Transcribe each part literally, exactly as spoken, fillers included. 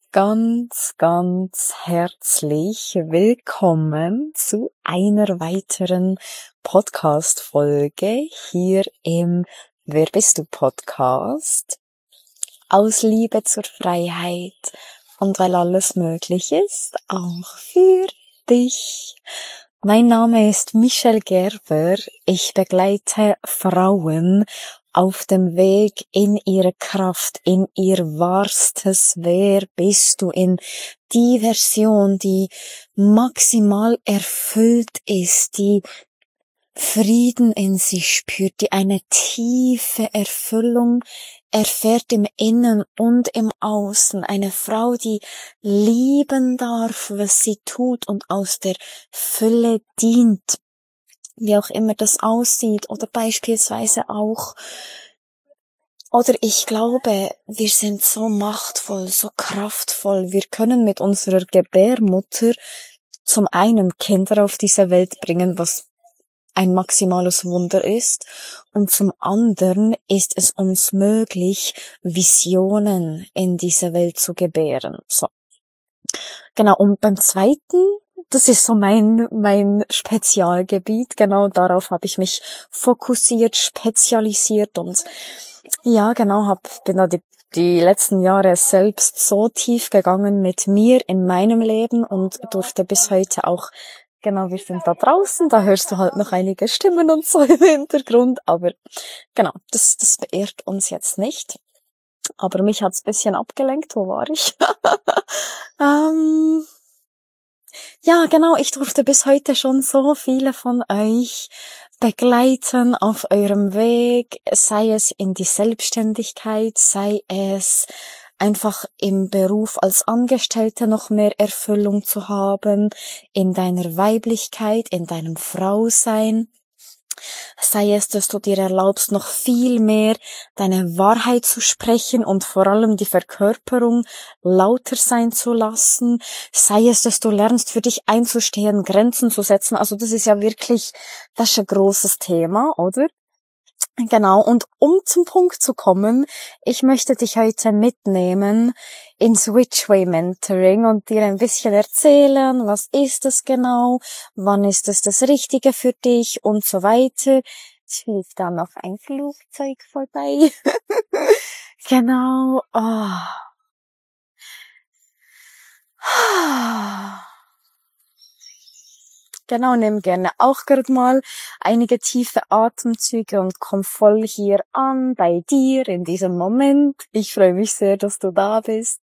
ganz, ganz herzlich willkommen zu einer weiteren Podcast-Folge hier im Wer bist du Podcast. Aus Liebe zur Freiheit und weil alles möglich ist, auch für dich. Mein Name ist Michelle Gerber. Ich begleite Frauen auf dem Weg in ihre Kraft, in ihr wahrstes Wer bist du, in die Version, die maximal erfüllt ist, die Frieden in sich spürt, die eine tiefe Erfüllung erfährt im Innen und im Außen. Eine Frau, die lieben darf, was sie tut und aus der Fülle dient, wie auch immer das aussieht. Oder beispielsweise auch, oder ich glaube, wir sind so machtvoll, so kraftvoll. Wir können mit unserer Gebärmutter zum einen Kinder auf diese Welt bringen, was ein maximales Wunder ist, und zum anderen ist es uns möglich, Visionen in diese Welt zu gebären. So. Genau, und beim zweiten, das ist so mein, mein Spezialgebiet, genau darauf habe ich mich fokussiert, spezialisiert und ja, genau, hab, bin da die, die letzten Jahre selbst so tief gegangen mit mir in meinem Leben und durfte bis heute auch. Genau, wir sind da draußen, da hörst du halt noch einige Stimmen und so im Hintergrund, aber genau, das, das beehrt uns jetzt nicht. Aber mich hat's ein bisschen abgelenkt, wo war ich? ähm, ja, genau, ich durfte bis heute schon so viele von euch begleiten auf eurem Weg, sei es in die Selbstständigkeit, sei es einfach im Beruf als Angestellte noch mehr Erfüllung zu haben, in deiner Weiblichkeit, in deinem Frausein. Sei es, dass du dir erlaubst, noch viel mehr deine Wahrheit zu sprechen und vor allem die Verkörperung lauter sein zu lassen. Sei es, dass du lernst, für dich einzustehen, Grenzen zu setzen. Also das ist ja wirklich, das ist ein großes Thema, oder? Genau, und um zum Punkt zu kommen, ich möchte dich heute mitnehmen ins Whichway Mentoring und dir ein bisschen erzählen, was ist es genau, wann ist es das Richtige für dich und so weiter. Jetzt fliegt da noch ein Flugzeug vorbei. Genau. Oh. Genau, nimm gerne auch gerade mal einige tiefe Atemzüge und komm voll hier an, bei dir, in diesem Moment. Ich freue mich sehr, dass du da bist.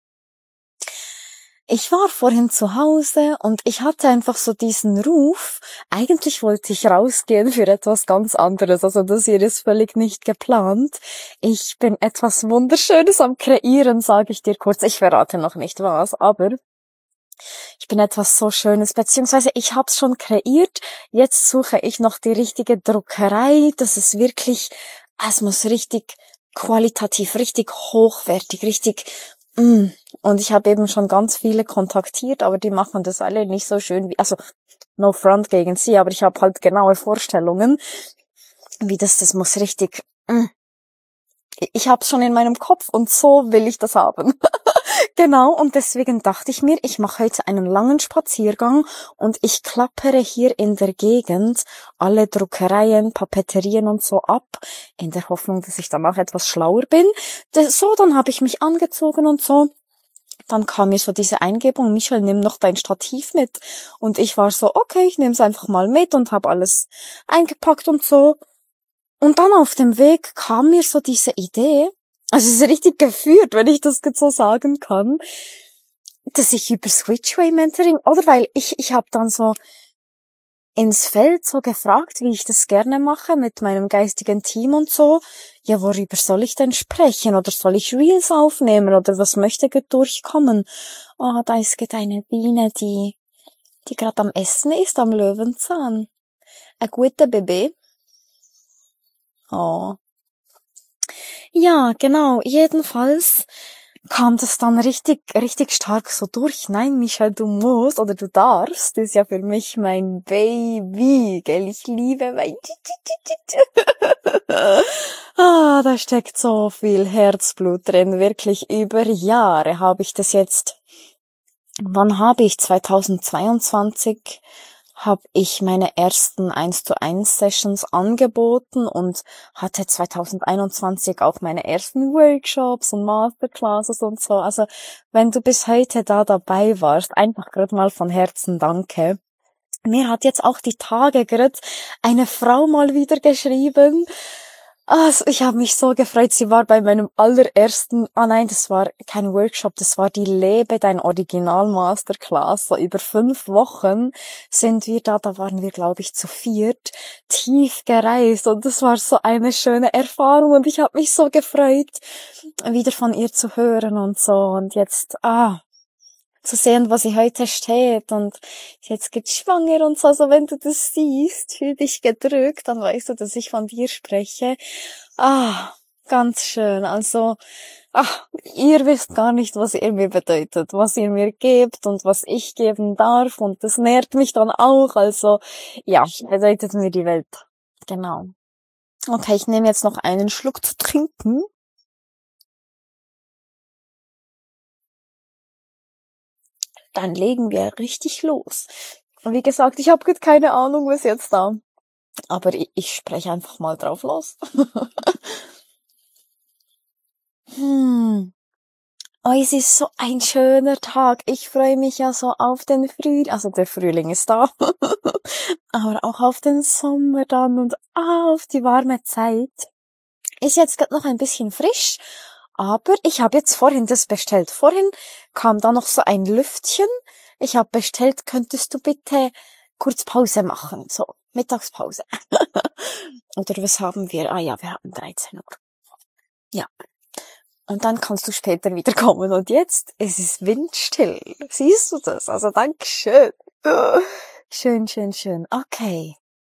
Ich war vorhin zu Hause und ich hatte einfach so diesen Ruf. Eigentlich wollte ich rausgehen für etwas ganz anderes. Also das hier ist völlig nicht geplant. Ich bin etwas Wunderschönes am Kreieren, sage ich dir kurz. Ich verrate noch nicht was, aber ich bin etwas so Schönes, beziehungsweise ich hab's schon kreiert. Jetzt suche ich noch die richtige Druckerei. Das ist wirklich, es muss richtig qualitativ, richtig hochwertig, richtig, mm. Und ich habe eben schon ganz viele kontaktiert, aber die machen das alle nicht so schön wie, also no front gegen sie, aber ich habe halt genaue Vorstellungen, wie das, das muss richtig, mm. Ich hab's schon in meinem Kopf und so will ich das haben. Genau, und deswegen dachte ich mir, ich mache heute einen langen Spaziergang und ich klappere hier in der Gegend alle Druckereien, Papeterien und so ab, in der Hoffnung, dass ich danach etwas schlauer bin. So, dann habe ich mich angezogen und so. Dann kam mir so diese Eingebung, Michelle, nimm noch dein Stativ mit. Und ich war so, okay, ich nehme es einfach mal mit und habe alles eingepackt und so. Und dann auf dem Weg kam mir so diese Idee, also es ist richtig geführt, wenn ich das jetzt so sagen kann, dass ich über Switchway Mentoring, oder weil ich ich habe dann so ins Feld so gefragt, wie ich das gerne mache mit meinem geistigen Team und so. Ja, worüber soll ich denn sprechen? Oder soll ich Reels aufnehmen? Oder was möchte durchkommen? Oh, da ist gerade eine Biene, die die gerade am Essen ist, am Löwenzahn. Ein guter Baby. Oh. Ja, genau. Jedenfalls kam das dann richtig, richtig stark so durch. Nein, Michelle, du musst oder du darfst. Das ist ja für mich mein Baby, gell? Ich liebe mein Ah, da steckt so viel Herzblut drin. Wirklich über Jahre habe ich das jetzt. Wann habe ich? zweitausendzweiundzwanzig habe ich meine ersten eins zu eins Sessions angeboten und hatte zweitausendeinundzwanzig auch meine ersten Workshops und Masterclasses und so. Also wenn du bis heute da dabei warst, einfach gerade mal von Herzen danke. Mir hat jetzt auch die Tage gerade eine Frau mal wieder geschrieben. Also ich habe mich so gefreut. Sie war bei meinem allerersten, ah nein, das war kein Workshop, das war die Lebe dein Original Masterclass. So über fünf Wochen sind wir da, da waren wir glaube ich zu viert, tief gereist und das war so eine schöne Erfahrung und ich habe mich so gefreut, wieder von ihr zu hören und so und jetzt, ah, zu sehen, wo sie heute steht und jetzt geht schwanger und so, also wenn du das siehst, fühl dich gedrückt, dann weißt du, dass ich von dir spreche. Ah, ganz schön, also, ach, ihr wisst gar nicht, was ihr mir bedeutet, was ihr mir gebt und was ich geben darf und das nährt mich dann auch, also, ja, bedeutet mir die Welt. Genau. Okay, ich nehme jetzt noch einen Schluck zu trinken. Dann legen wir richtig los. Und wie gesagt, ich habe keine Ahnung, was jetzt da. Aber ich, ich spreche einfach mal drauf los. hm. Oh, es ist so ein schöner Tag. Ich freue mich ja so auf den Frühling. Also der Frühling ist da. Aber auch auf den Sommer dann und auf die warme Zeit. Ist jetzt gerade noch ein bisschen frisch. Aber ich habe jetzt vorhin das bestellt. Vorhin kam da noch so ein Lüftchen. Ich habe bestellt, könntest du bitte kurz Pause machen? So, Mittagspause. Oder was haben wir? Ah ja, wir haben dreizehn Uhr. Ja. Und dann kannst du später wieder kommen. Und jetzt, es ist windstill. Siehst du das? Also Dankeschön. Schön, schön, schön. Okay.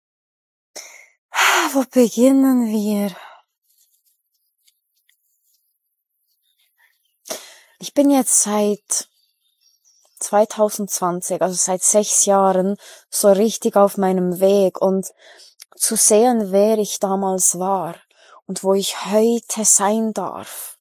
Wo beginnen wir? Ich bin jetzt seit zweitausendzwanzig, also seit sechs Jahren, so richtig auf meinem Weg und zu sehen, wer ich damals war und wo ich heute sein darf.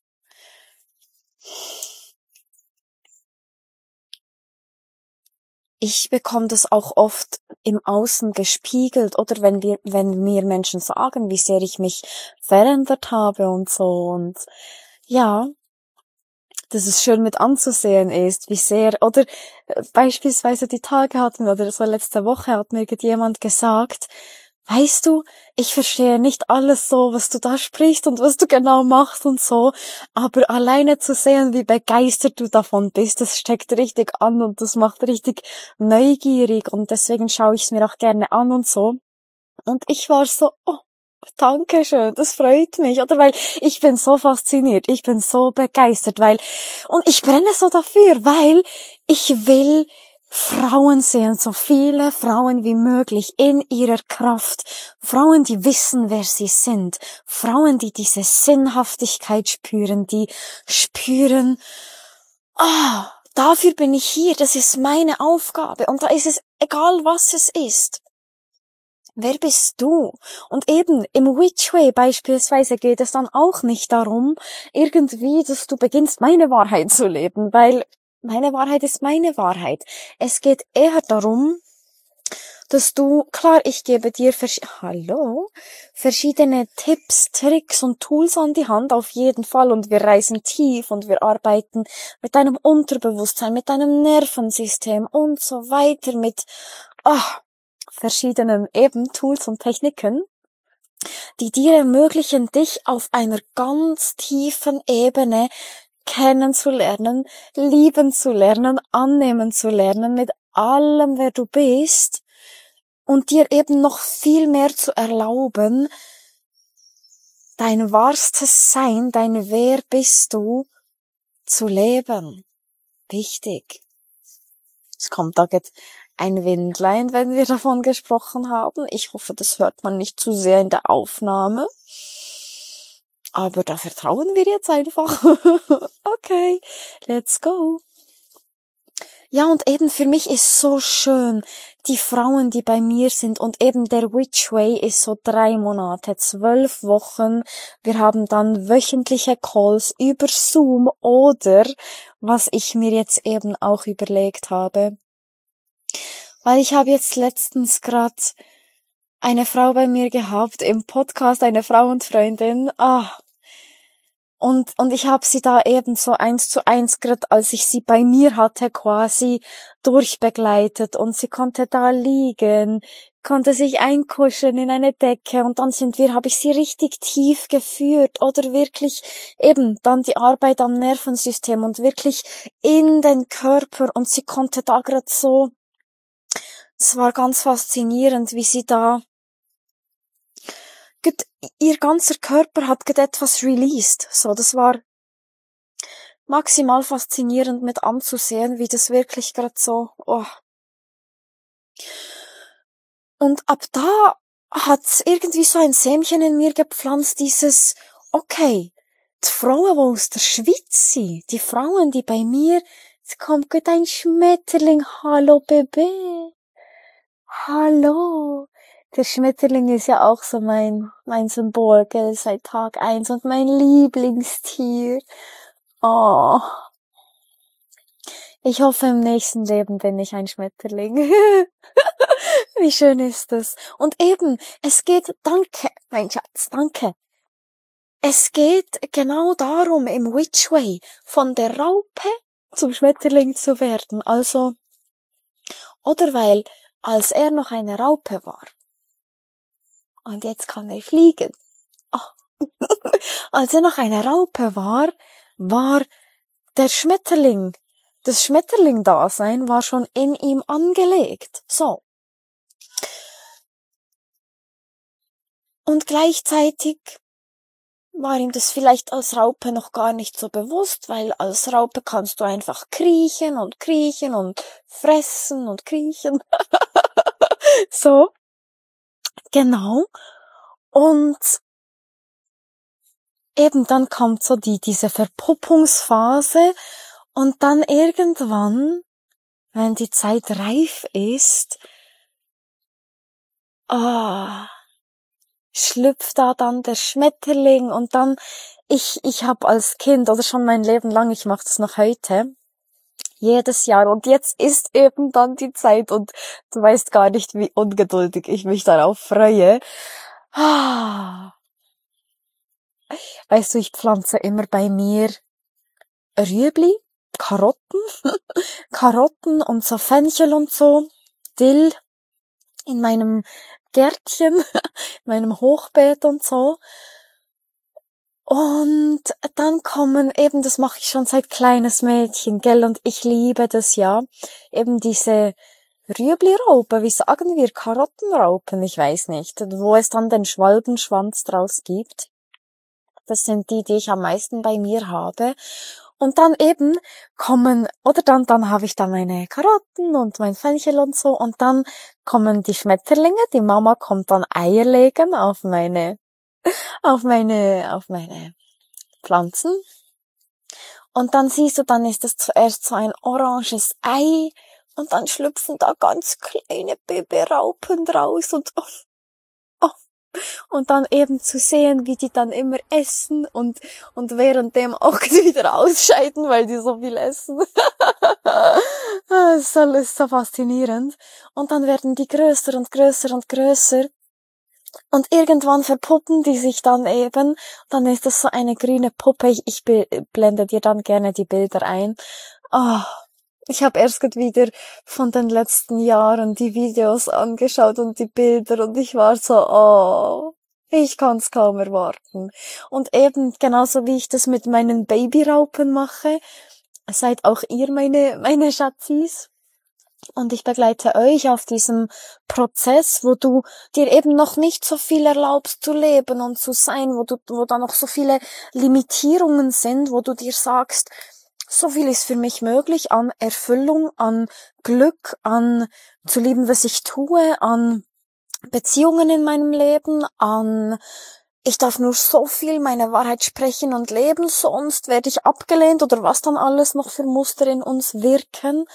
Ich bekomme das auch oft im Außen gespiegelt oder wenn wir, wenn mir Menschen sagen, wie sehr ich mich verändert habe und so und ja, dass es schön mit anzusehen ist, wie sehr, oder äh, beispielsweise die Tage hatten wir, oder so letzte Woche hat mir jemand gesagt, weißt du, ich verstehe nicht alles so, was du da sprichst und was du genau machst und so, aber alleine zu sehen, wie begeistert du davon bist, das steckt richtig an und das macht richtig neugierig und deswegen schaue ich es mir auch gerne an und so. Und ich war so, oh, Dankeschön, das freut mich, oder? Weil ich bin so fasziniert, ich bin so begeistert, weil, und ich brenne so dafür, weil ich will Frauen sehen, so viele Frauen wie möglich in ihrer Kraft, Frauen, die wissen, wer sie sind, Frauen, die diese Sinnhaftigkeit spüren, die spüren, ah, dafür bin ich hier, das ist meine Aufgabe und da ist es egal, was es ist. Wer bist du? Und eben im Which Way beispielsweise geht es dann auch nicht darum, irgendwie, dass du beginnst, meine Wahrheit zu leben, weil meine Wahrheit ist meine Wahrheit. Es geht eher darum, dass du, klar, ich gebe dir vers- Hallo, verschiedene Tipps, Tricks und Tools an die Hand, auf jeden Fall, und wir reisen tief und wir arbeiten mit deinem Unterbewusstsein, mit deinem Nervensystem und so weiter, mit, ah, verschiedenen eben Tools und Techniken, die dir ermöglichen, dich auf einer ganz tiefen Ebene kennenzulernen, lieben zu lernen, annehmen zu lernen, mit allem, wer du bist, und dir eben noch viel mehr zu erlauben, dein wahrstes Sein, dein Wer bist du, zu leben. Wichtig. Es kommt da jetzt ein Windlein, wenn wir davon gesprochen haben. Ich hoffe, das hört man nicht zu sehr in der Aufnahme. Aber da vertrauen wir jetzt einfach. Okay, let's go. Ja, und eben für mich ist so schön, die Frauen, die bei mir sind, und eben der Which Way ist so drei Monate, zwölf Wochen. Wir haben dann wöchentliche Calls über Zoom oder, was ich mir jetzt eben auch überlegt habe, weil ich habe jetzt letztens grad eine Frau bei mir gehabt im Podcast, eine Frauenfreundin, ah, Und, und ich habe sie da eben so eins zu eins, grad als ich sie bei mir hatte, quasi durchbegleitet. Und sie konnte da liegen, konnte sich einkuscheln in eine Decke. Und dann sind wir, habe ich sie richtig tief geführt. Oder wirklich eben dann die Arbeit am Nervensystem und wirklich in den Körper. Und sie konnte da grad so, es war ganz faszinierend, wie sie da, ihr ganzer Körper hat grad etwas released. So, das war maximal faszinierend mit anzusehen, wie das wirklich gerade so, oh. Und ab da hat's irgendwie so ein Sämchen in mir gepflanzt, dieses, okay, die Frauen, die aus der Schweiz sind, die Frauen, die bei mir, es kommt gerade ein Schmetterling, hallo Baby, hallo. Der Schmetterling ist ja auch so mein, mein Symbol, gell, seit Tag eins und mein Lieblingstier. Oh. Ich hoffe, im nächsten Leben bin ich ein Schmetterling. Wie schön ist das? Und eben, es geht, danke, mein Schatz, danke. Es geht genau darum, im Which Way, von der Raupe zum Schmetterling zu werden. Also, oder weil, als er noch eine Raupe war, und jetzt kann er fliegen. Oh. Als er noch eine Raupe war, war der Schmetterling, das Schmetterling-Dasein war schon in ihm angelegt. So. Und gleichzeitig war ihm das vielleicht als Raupe noch gar nicht so bewusst, weil als Raupe kannst du einfach kriechen und kriechen und fressen und kriechen. So. Genau. Und eben dann kommt so die, diese Verpuppungsphase und dann irgendwann, wenn die Zeit reif ist, ah, schlüpft da dann der Schmetterling und dann, ich, ich habe als Kind oder schon mein Leben lang, ich mache das noch heute, jedes Jahr und jetzt ist eben dann die Zeit und du weißt gar nicht, wie ungeduldig ich mich darauf freue. Ah. Weißt du, ich pflanze immer bei mir Rüebli, Karotten, Karotten und so Fenchel und so, Dill in meinem Gärtchen, in meinem Hochbeet und so. Und dann kommen eben, das mache ich schon seit kleines Mädchen, gell, und ich liebe das ja, eben diese Rüebli-Raupe, wie sagen wir, Karottenraupen, ich weiß nicht, wo es dann den Schwalbenschwanz draus gibt. Das sind die, die ich am meisten bei mir habe. Und dann eben kommen, oder dann, dann habe ich dann meine Karotten und mein Fenchel und so, und dann kommen die Schmetterlinge, die Mama kommt dann Eier legen auf meine, auf meine, auf meine Pflanzen. Und dann siehst du, dann ist das zuerst so ein oranges Ei, und dann schlüpfen da ganz kleine Babyraupen draus, und, oh, oh. Und dann eben zu sehen, wie die dann immer essen und, und währenddem auch wieder ausscheiden, weil die so viel essen. Das ist so, ist so faszinierend. Und dann werden die größer und größer und größer. Und irgendwann verpuppen die sich dann eben. Dann ist das so eine grüne Puppe. Ich, ich blende dir dann gerne die Bilder ein. Oh. Ich habe erst gerade wieder von den letzten Jahren die Videos angeschaut und die Bilder und ich war so, oh, ich kann's kaum erwarten. Und eben genauso wie ich das mit meinen Babyraupen mache, seid auch ihr meine meine Schatzis. Und ich begleite euch auf diesem Prozess, wo du dir eben noch nicht so viel erlaubst zu leben und zu sein, wo du, wo da noch so viele Limitierungen sind, wo du dir sagst, so viel ist für mich möglich an Erfüllung, an Glück, an zu lieben, was ich tue, an Beziehungen in meinem Leben, an ich darf nur so viel meine Wahrheit sprechen und leben, sonst werde ich abgelehnt oder was dann alles noch für Muster in uns wirken,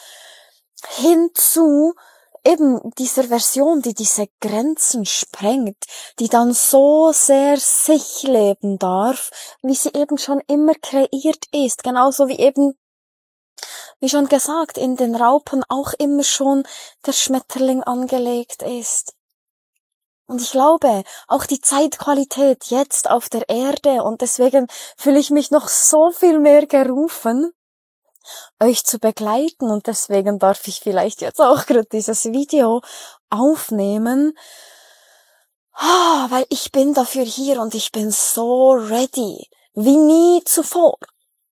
hinzu eben dieser Version, die diese Grenzen sprengt, die dann so sehr sich leben darf, wie sie eben schon immer kreiert ist, genauso wie eben, wie schon gesagt, in den Raupen auch immer schon der Schmetterling angelegt ist. Und ich glaube, auch die Zeitqualität jetzt auf der Erde, und deswegen fühle ich mich noch so viel mehr gerufen, euch zu begleiten, und deswegen darf ich vielleicht jetzt auch gerade dieses Video aufnehmen, ah, weil ich bin dafür hier und ich bin so ready, wie nie zuvor,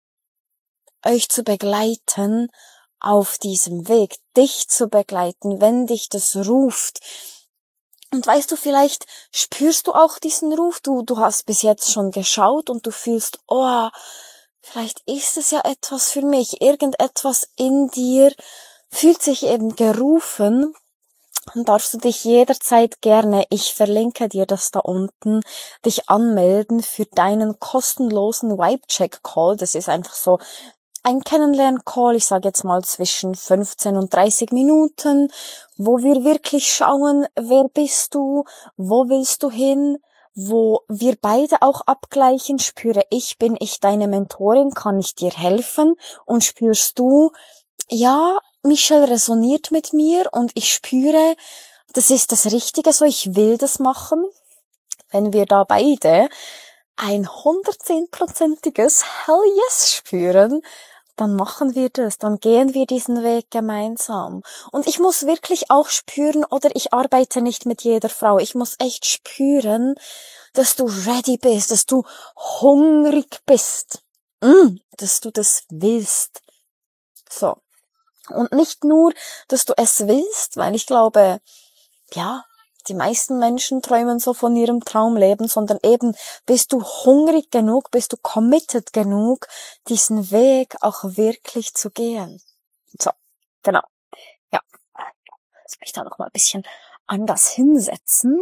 euch zu begleiten auf diesem Weg, dich zu begleiten, wenn dich das ruft. Und weißt du, vielleicht spürst du auch diesen Ruf, du, du hast bis jetzt schon geschaut und du fühlst, oh, vielleicht ist es ja etwas für mich, irgendetwas in dir fühlt sich eben gerufen, dann darfst du dich jederzeit gerne, ich verlinke dir das da unten, dich anmelden für deinen kostenlosen Vibe-Check-Call. Das ist einfach so ein Kennenlern-Call, ich sage jetzt mal zwischen fünfzehn und dreißig Minuten, wo wir wirklich schauen, wer bist du, wo willst du hin, wo wir beide auch abgleichen, spüre ich, bin ich deine Mentorin, kann ich dir helfen, und spürst du, ja, Michelle resoniert mit mir und ich spüre, das ist das Richtige, so ich will das machen. Wenn wir da beide ein hundertzehnprozentiges Hell Yes spüren, dann machen wir das, dann gehen wir diesen Weg gemeinsam. Und ich muss wirklich auch spüren, oder ich arbeite nicht mit jeder Frau, ich muss echt spüren, dass du ready bist, dass du hungrig bist, mm, dass du das willst. So. Und nicht nur, dass du es willst, weil ich glaube, ja, die meisten Menschen träumen so von ihrem Traumleben, sondern eben, bist du hungrig genug, bist du committed genug, diesen Weg auch wirklich zu gehen. So, genau. Ja, jetzt mich da noch mal ein bisschen anders hinsetzen.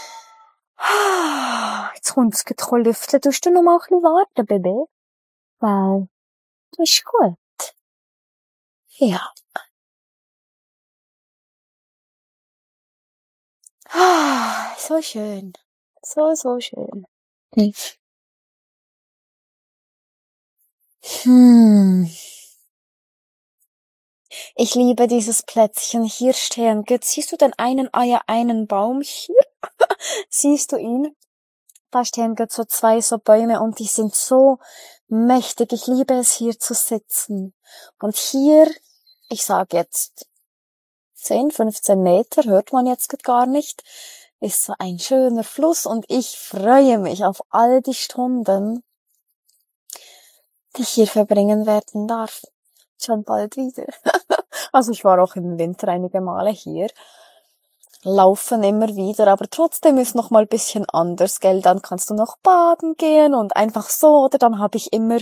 Jetzt Hundsgetroll lüften, tust du noch mal ein bisschen warten, Baby? Weil, das ist gut. Ja. Ah, so schön. So, so schön. Hm. Ich liebe dieses Plätzchen. Hier stehen, jetzt siehst du den einen Eier, einen Baum hier? Siehst du ihn? Da stehen jetzt so zwei so Bäume und die sind so mächtig. Ich liebe es, hier zu sitzen. Und hier, ich sage jetzt zehn, fünfzehn Meter, hört man jetzt gar nicht, ist so ein schöner Fluss und ich freue mich auf all die Stunden, die ich hier verbringen werden darf. Schon bald wieder. Also ich war auch im Winter einige Male hier. Laufen immer wieder, aber trotzdem ist noch mal ein bisschen anders, gell? Dann kannst du noch baden gehen und einfach so, oder dann habe ich immer,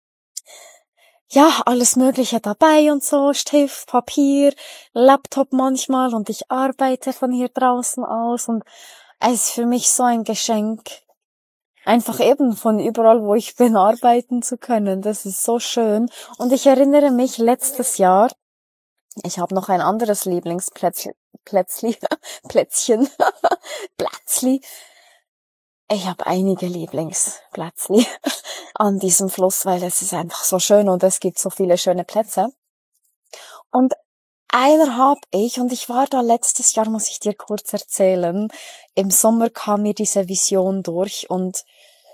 ja, alles Mögliche dabei und so, Stift, Papier, Laptop manchmal, und ich arbeite von hier draußen aus und es ist für mich so ein Geschenk, einfach eben von überall, wo ich bin, arbeiten zu können. Das ist so schön. Und ich erinnere mich letztes Jahr, ich habe noch ein anderes Lieblingsplätzchen, Plätzli, Plätzchen, Plätzli. Ich habe einige Lieblingsplätzli an diesem Fluss, weil es ist einfach so schön und es gibt so viele schöne Plätze. Und einer habe ich, und ich war da letztes Jahr, muss ich dir kurz erzählen, im Sommer kam mir diese Vision durch und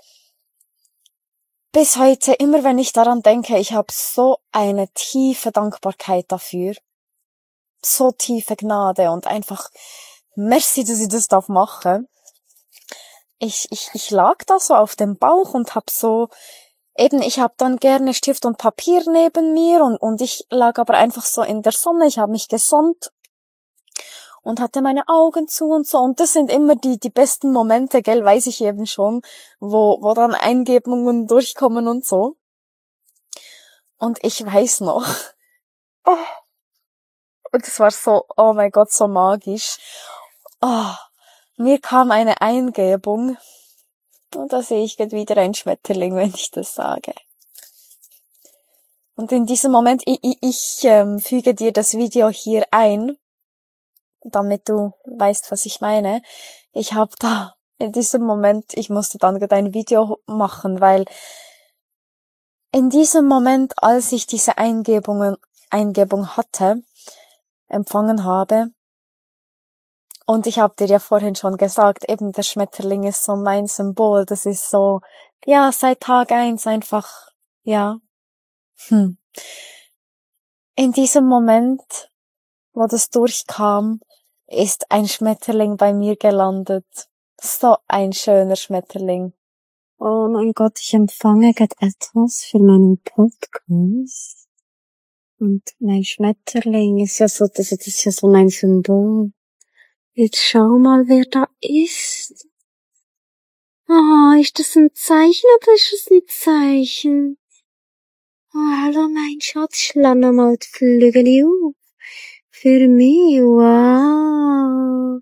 bis heute, immer wenn ich daran denke, ich habe so eine tiefe Dankbarkeit dafür, so tiefe Gnade und einfach merci, dass ich das darf machen. Ich, ich, ich lag da so auf dem Bauch und hab so, eben, ich hab dann gerne Stift und Papier neben mir und, und ich lag aber einfach so in der Sonne, ich habe mich gesonnt und hatte meine Augen zu und so, und das sind immer die, die besten Momente, gell, weiß ich eben schon, wo, wo dann Eingebungen durchkommen und so. Und ich weiß noch, oh, und es war so, oh mein Gott, so magisch. Oh, mir kam eine Eingebung Und da sehe ich grad wieder ein Schmetterling, wenn ich das sage. Und in diesem Moment, ich, ich, ich ähm, füge dir das Video hier ein, damit du weißt, was ich meine. Ich habe da in diesem Moment, ich musste dann gerade ein Video machen, weil in diesem Moment, als ich diese Eingebungen, Eingebung hatte, empfangen habe, und ich habe dir ja vorhin schon gesagt, eben der Schmetterling ist so mein Symbol, das ist so, ja, seit Tag eins einfach, ja. Hm. In diesem Moment, wo das durchkam, ist ein Schmetterling bei mir gelandet. So ein schöner Schmetterling. Oh mein Gott, ich empfange gerade etwas für meinen Podcast. Und mein Schmetterling ist ja so, das ist ja so mein Symbol. Jetzt schau mal, wer da ist. Ah, oh, ist das ein Zeichen oder ist das ein Zeichen? Oh, hallo mein Schatz, lass mal die Flügel auf. Für mich, wow.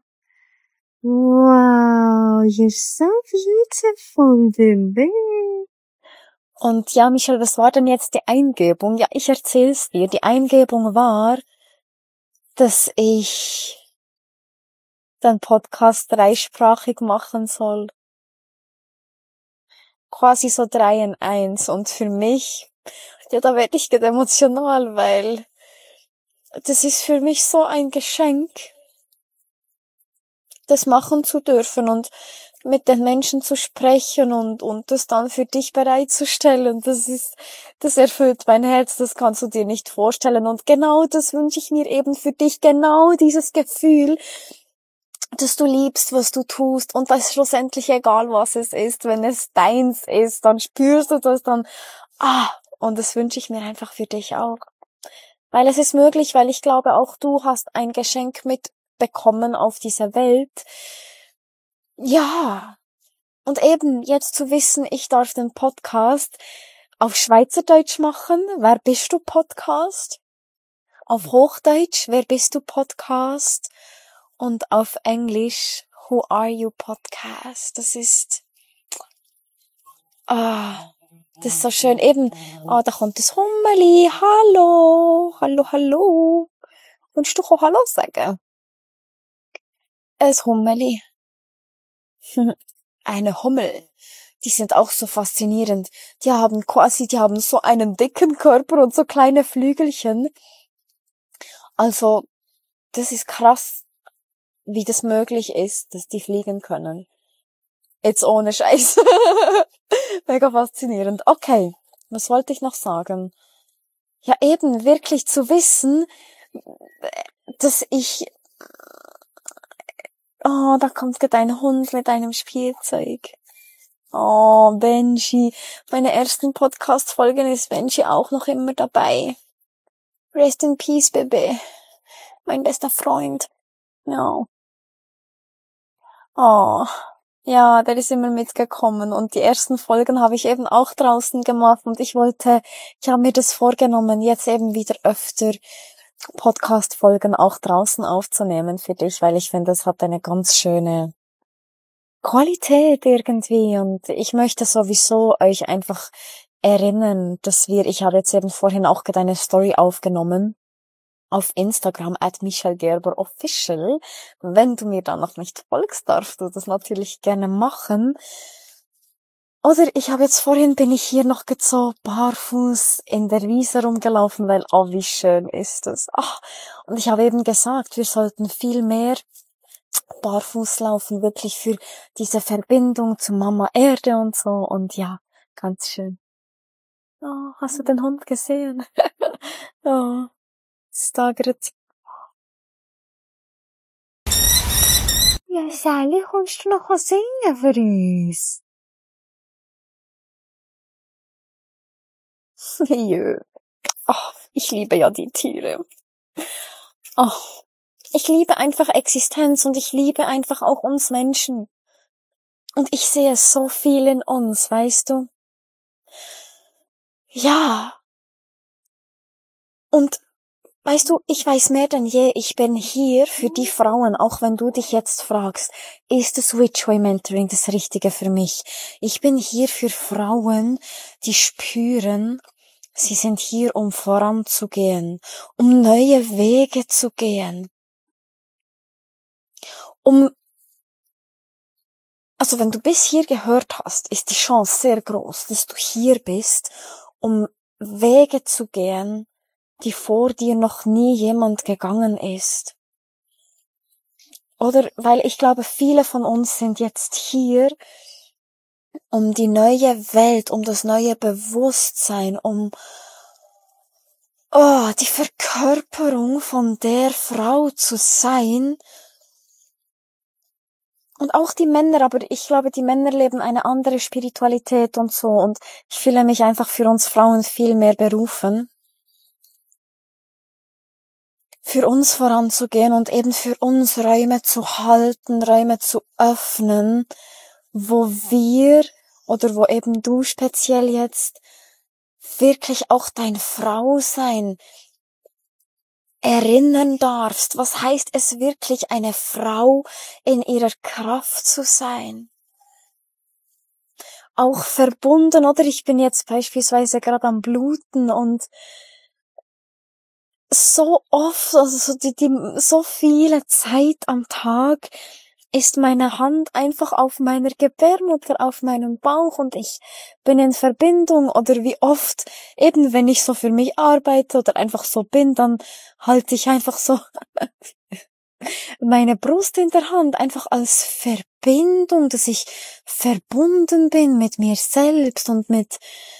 Wow, you're so beautiful, baby. Und ja, Michelle, was war denn jetzt die Eingebung? Ja, ich erzähl's dir. Die Eingebung war, dass ich den Podcast dreisprachig machen soll. Quasi so drei in eins. Und für mich, ja, da werde ich gerade emotional, weil das ist für mich so ein Geschenk, das machen zu dürfen und mit den Menschen zu sprechen und, und das dann für dich bereitzustellen. Das ist, das erfüllt mein Herz, das kannst du dir nicht vorstellen. Und genau das wünsche ich mir eben für dich, genau dieses Gefühl, dass du liebst, was du tust und das ist schlussendlich egal, was es ist. Wenn es deins ist, dann spürst du das, dann, ah, und das wünsche ich mir einfach für dich auch. Weil es ist möglich, weil ich glaube, auch du hast ein Geschenk mitbekommen auf dieser Welt. Ja. Und eben jetzt zu wissen, ich darf den Podcast auf Schweizerdeutsch machen. Wer bist du Podcast? Auf Hochdeutsch, wer bist du Podcast? Und auf Englisch, who are you Podcast? Das ist, ah, das ist so schön. Eben, ah, da kommt das Hummeli. Hallo, hallo, hallo. Willst du auch Hallo sagen? Es Hummeli. Eine Hummel. Die sind auch so faszinierend. Die haben quasi, die haben so einen dicken Körper und so kleine Flügelchen. Also, das ist krass, wie das möglich ist, dass die fliegen können. Jetzt ohne Scheiß. Mega faszinierend. Okay, was wollte ich noch sagen? Ja, eben wirklich zu wissen, dass ich... Oh, da kommt gerade ein Hund mit einem Spielzeug. Oh, Benji. Meine ersten Podcast-Folgen ist Benji auch noch immer dabei. Rest in peace, Baby. Mein bester Freund. Ja. Oh. Ja, der ist immer mitgekommen und die ersten Folgen habe ich eben auch draußen gemacht und ich wollte, ich habe mir das vorgenommen, jetzt eben wieder öfter Podcast-Folgen auch draußen aufzunehmen für dich, weil ich finde, es hat eine ganz schöne Qualität irgendwie und ich möchte sowieso euch einfach erinnern, dass wir, ich habe jetzt eben vorhin auch gerade eine Story aufgenommen auf Instagram at Michelle Gerber Official. Wenn du mir da noch nicht folgst, darfst du das natürlich gerne machen. Oder ich habe jetzt vorhin, bin ich hier noch so barfuß in der Wiese rumgelaufen, weil, oh, wie schön ist das. Ach, und ich habe eben gesagt, wir sollten viel mehr barfuß laufen, wirklich für diese Verbindung zu Mama Erde und so. Und ja, ganz schön. Oh, hast du den Hund gesehen? Oh, ist da gerade. Ja, Sally, kommst du noch singen für uns? Jö. Oh, ich liebe ja die Tiere. Oh, ich liebe einfach Existenz und ich liebe einfach auch uns Menschen. Und ich sehe so viel in uns, weißt du? Ja. Und weißt du, ich weiß mehr denn je, ich bin hier für die Frauen, auch wenn du dich jetzt fragst, ist das Witchway Mentoring das Richtige für mich? Ich bin hier für Frauen, die spüren, sie sind hier, um voranzugehen, um neue Wege zu gehen, um, also wenn du bis hier gehört hast, ist die Chance sehr groß, dass du hier bist, um Wege zu gehen, die vor dir noch nie jemand gegangen ist. Oder, weil ich glaube, viele von uns sind jetzt hier, um die neue Welt, um das neue Bewusstsein, um, oh, die Verkörperung von der Frau zu sein. Und auch die Männer, aber ich glaube, die Männer leben eine andere Spiritualität und so, und ich fühle mich einfach für uns Frauen viel mehr berufen, für uns voranzugehen und eben für uns Räume zu halten, Räume zu öffnen, wo wir, oder wo eben du speziell jetzt, wirklich auch dein Frausein erinnern darfst. Was heißt es wirklich, eine Frau in ihrer Kraft zu sein? Auch verbunden, oder ich bin jetzt beispielsweise gerade am Bluten und so oft, also so, die, die, so viele Zeit am Tag ist meine Hand einfach auf meiner Gebärmutter, auf meinem Bauch, und ich bin in Verbindung. Oder wie oft, eben wenn ich so für mich arbeite oder einfach so bin, dann halte ich einfach so meine Brust in der Hand, einfach als Verbindung, dass ich verbunden bin mit mir selbst und mit,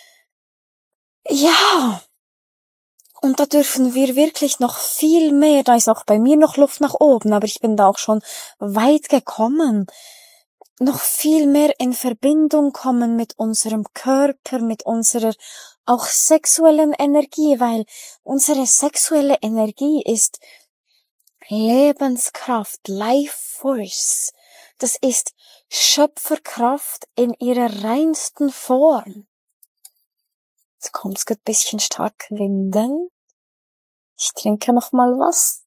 ja. Und da dürfen wir wirklich noch viel mehr, da ist auch bei mir noch Luft nach oben, aber ich bin da auch schon weit gekommen, noch viel mehr in Verbindung kommen mit unserem Körper, mit unserer auch sexuellen Energie, weil unsere sexuelle Energie ist Lebenskraft, Life Force. Das ist Schöpferkraft in ihrer reinsten Form. Jetzt kommt es ein bisschen stark winden. Ich trinke noch mal was.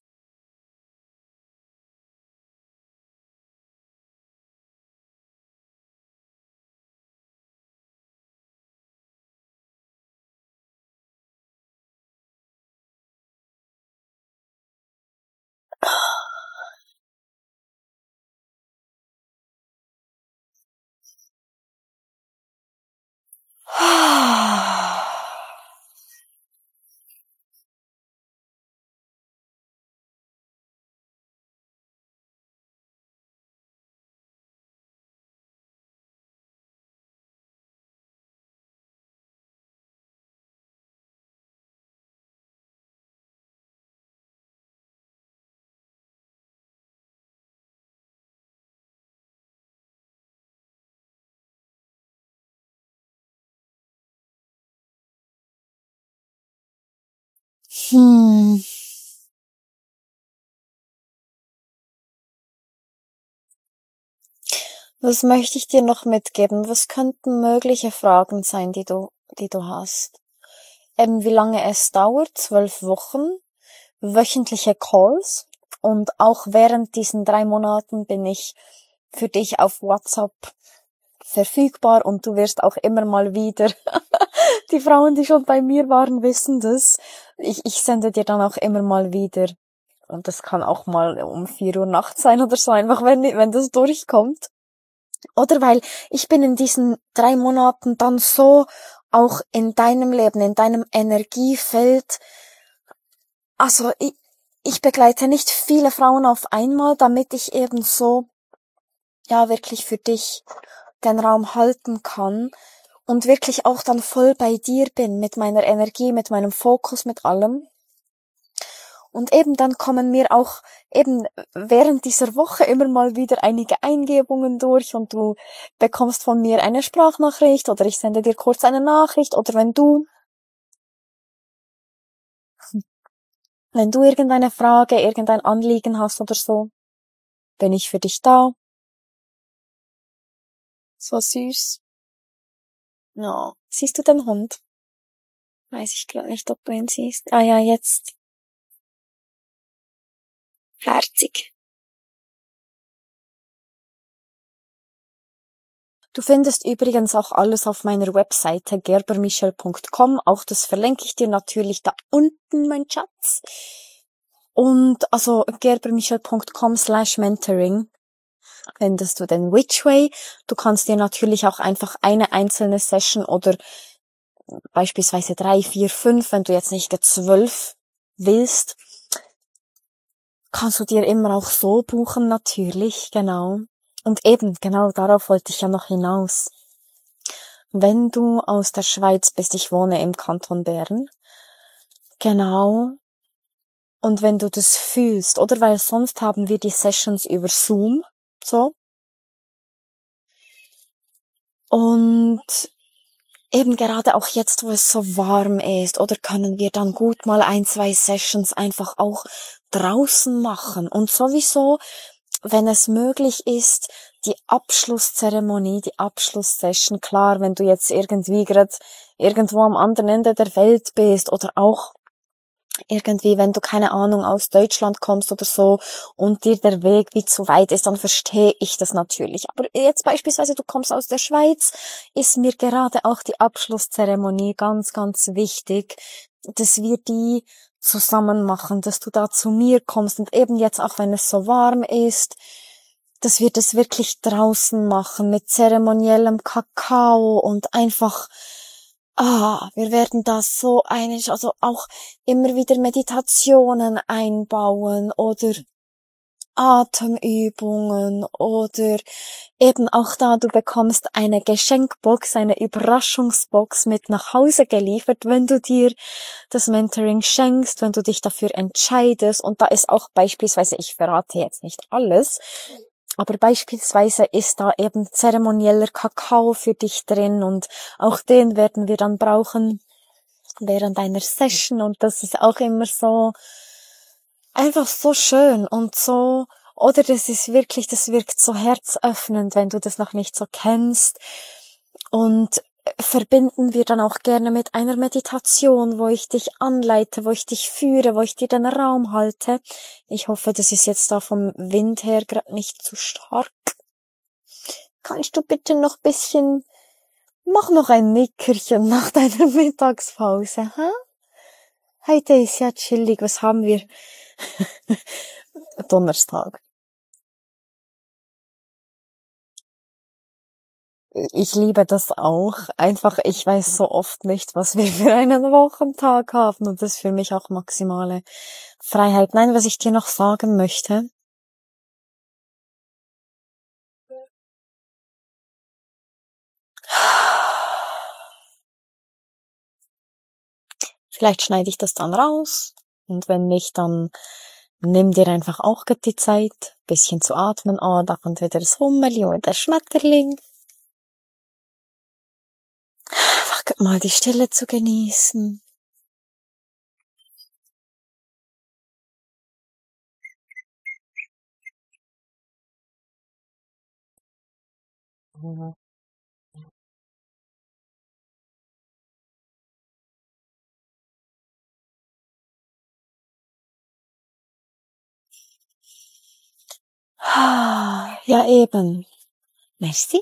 Hm. Was möchte ich dir noch mitgeben? Was könnten mögliche Fragen sein, die du, die du hast? Eben wie lange es dauert, zwölf Wochen, wöchentliche Calls, und auch während diesen drei Monaten bin ich für dich auf WhatsApp verfügbar, und du wirst auch immer mal wieder, die Frauen, die schon bei mir waren, wissen das, ich, ich sende dir dann auch immer mal wieder, und das kann auch mal um vier Uhr nachts sein oder so, einfach wenn, wenn das durchkommt. Oder weil ich bin in diesen drei Monaten dann so auch in deinem Leben, in deinem Energiefeld. Also ich, ich begleite nicht viele Frauen auf einmal, damit ich eben so, ja, wirklich für dich den Raum halten kann und wirklich auch dann voll bei dir bin mit meiner Energie, mit meinem Fokus, mit allem. Und eben dann kommen mir auch eben während dieser Woche immer mal wieder einige Eingebungen durch, und du bekommst von mir eine Sprachnachricht oder ich sende dir kurz eine Nachricht, oder wenn du, wenn du irgendeine Frage, irgendein Anliegen hast oder so, bin ich für dich da. So süß. Ja. Siehst du den Hund? Weiß ich gerade nicht, ob du ihn siehst. Ah ja, jetzt. Herzig. Du findest übrigens auch alles auf meiner Webseite gerbermichel punkt com. Auch das verlinke ich dir natürlich da unten, mein Schatz. Und also gerbermichel punkt com slash mentoring findest du den Whichway. Du kannst dir natürlich auch einfach eine einzelne Session oder beispielsweise drei, vier, fünf, wenn du jetzt nicht zwölf willst, kannst du dir immer auch so buchen, natürlich, genau. Und eben, genau darauf wollte ich ja noch hinaus. Wenn du aus der Schweiz bist, ich wohne im Kanton Bern, genau, und wenn du das fühlst, oder weil sonst haben wir die Sessions über Zoom, so, und eben gerade auch jetzt, wo es so warm ist, oder können wir dann gut mal ein, zwei Sessions einfach auch draußen machen und sowieso, wenn es möglich ist, die Abschlusszeremonie, die Abschlusssession, klar, wenn du jetzt irgendwie gerade irgendwo am anderen Ende der Welt bist oder auch irgendwie, wenn du, keine Ahnung, aus Deutschland kommst oder so und dir der Weg wie zu weit ist, dann verstehe ich das natürlich. Aber jetzt beispielsweise, du kommst aus der Schweiz, ist mir gerade auch die Abschlusszeremonie ganz, ganz wichtig, dass wir die zusammen machen, dass du da zu mir kommst und eben jetzt auch, wenn es so warm ist, dass wir das wirklich draußen machen mit zeremoniellem Kakao und einfach, ah, wir werden da so einig, also auch immer wieder Meditationen einbauen oder Atemübungen oder eben auch da, du bekommst eine Geschenkbox, eine Überraschungsbox mit nach Hause geliefert, wenn du dir das Mentoring schenkst, wenn du dich dafür entscheidest. Und da ist auch beispielsweise, ich verrate jetzt nicht alles, aber beispielsweise ist da eben zeremonieller Kakao für dich drin und auch den werden wir dann brauchen während einer Session und das ist auch immer so einfach so schön und so, oder das ist wirklich, das wirkt so herzöffnend, wenn du das noch nicht so kennst und verbinden wir dann auch gerne mit einer Meditation, wo ich dich anleite, wo ich dich führe, wo ich dir den Raum halte. Ich hoffe, das ist jetzt da vom Wind her gerade nicht zu stark. Kannst du bitte noch bisschen, mach noch ein Nickerchen nach deiner Mittagspause, hä? Heute ist ja chillig, was haben wir? Donnerstag. Ich liebe das auch. Einfach, ich weiß so oft nicht, was wir für einen Wochentag haben und das ist für mich auch maximale Freiheit. Nein, was ich dir noch sagen möchte. Vielleicht schneide ich das dann raus und wenn nicht, dann nimm dir einfach auch grad die Zeit, bisschen zu atmen. Oh, da kommt wieder das Hummerli und der Schmetterling. Einfach grad mal die Stille zu genießen. Mhm. Ja, eben. Merci.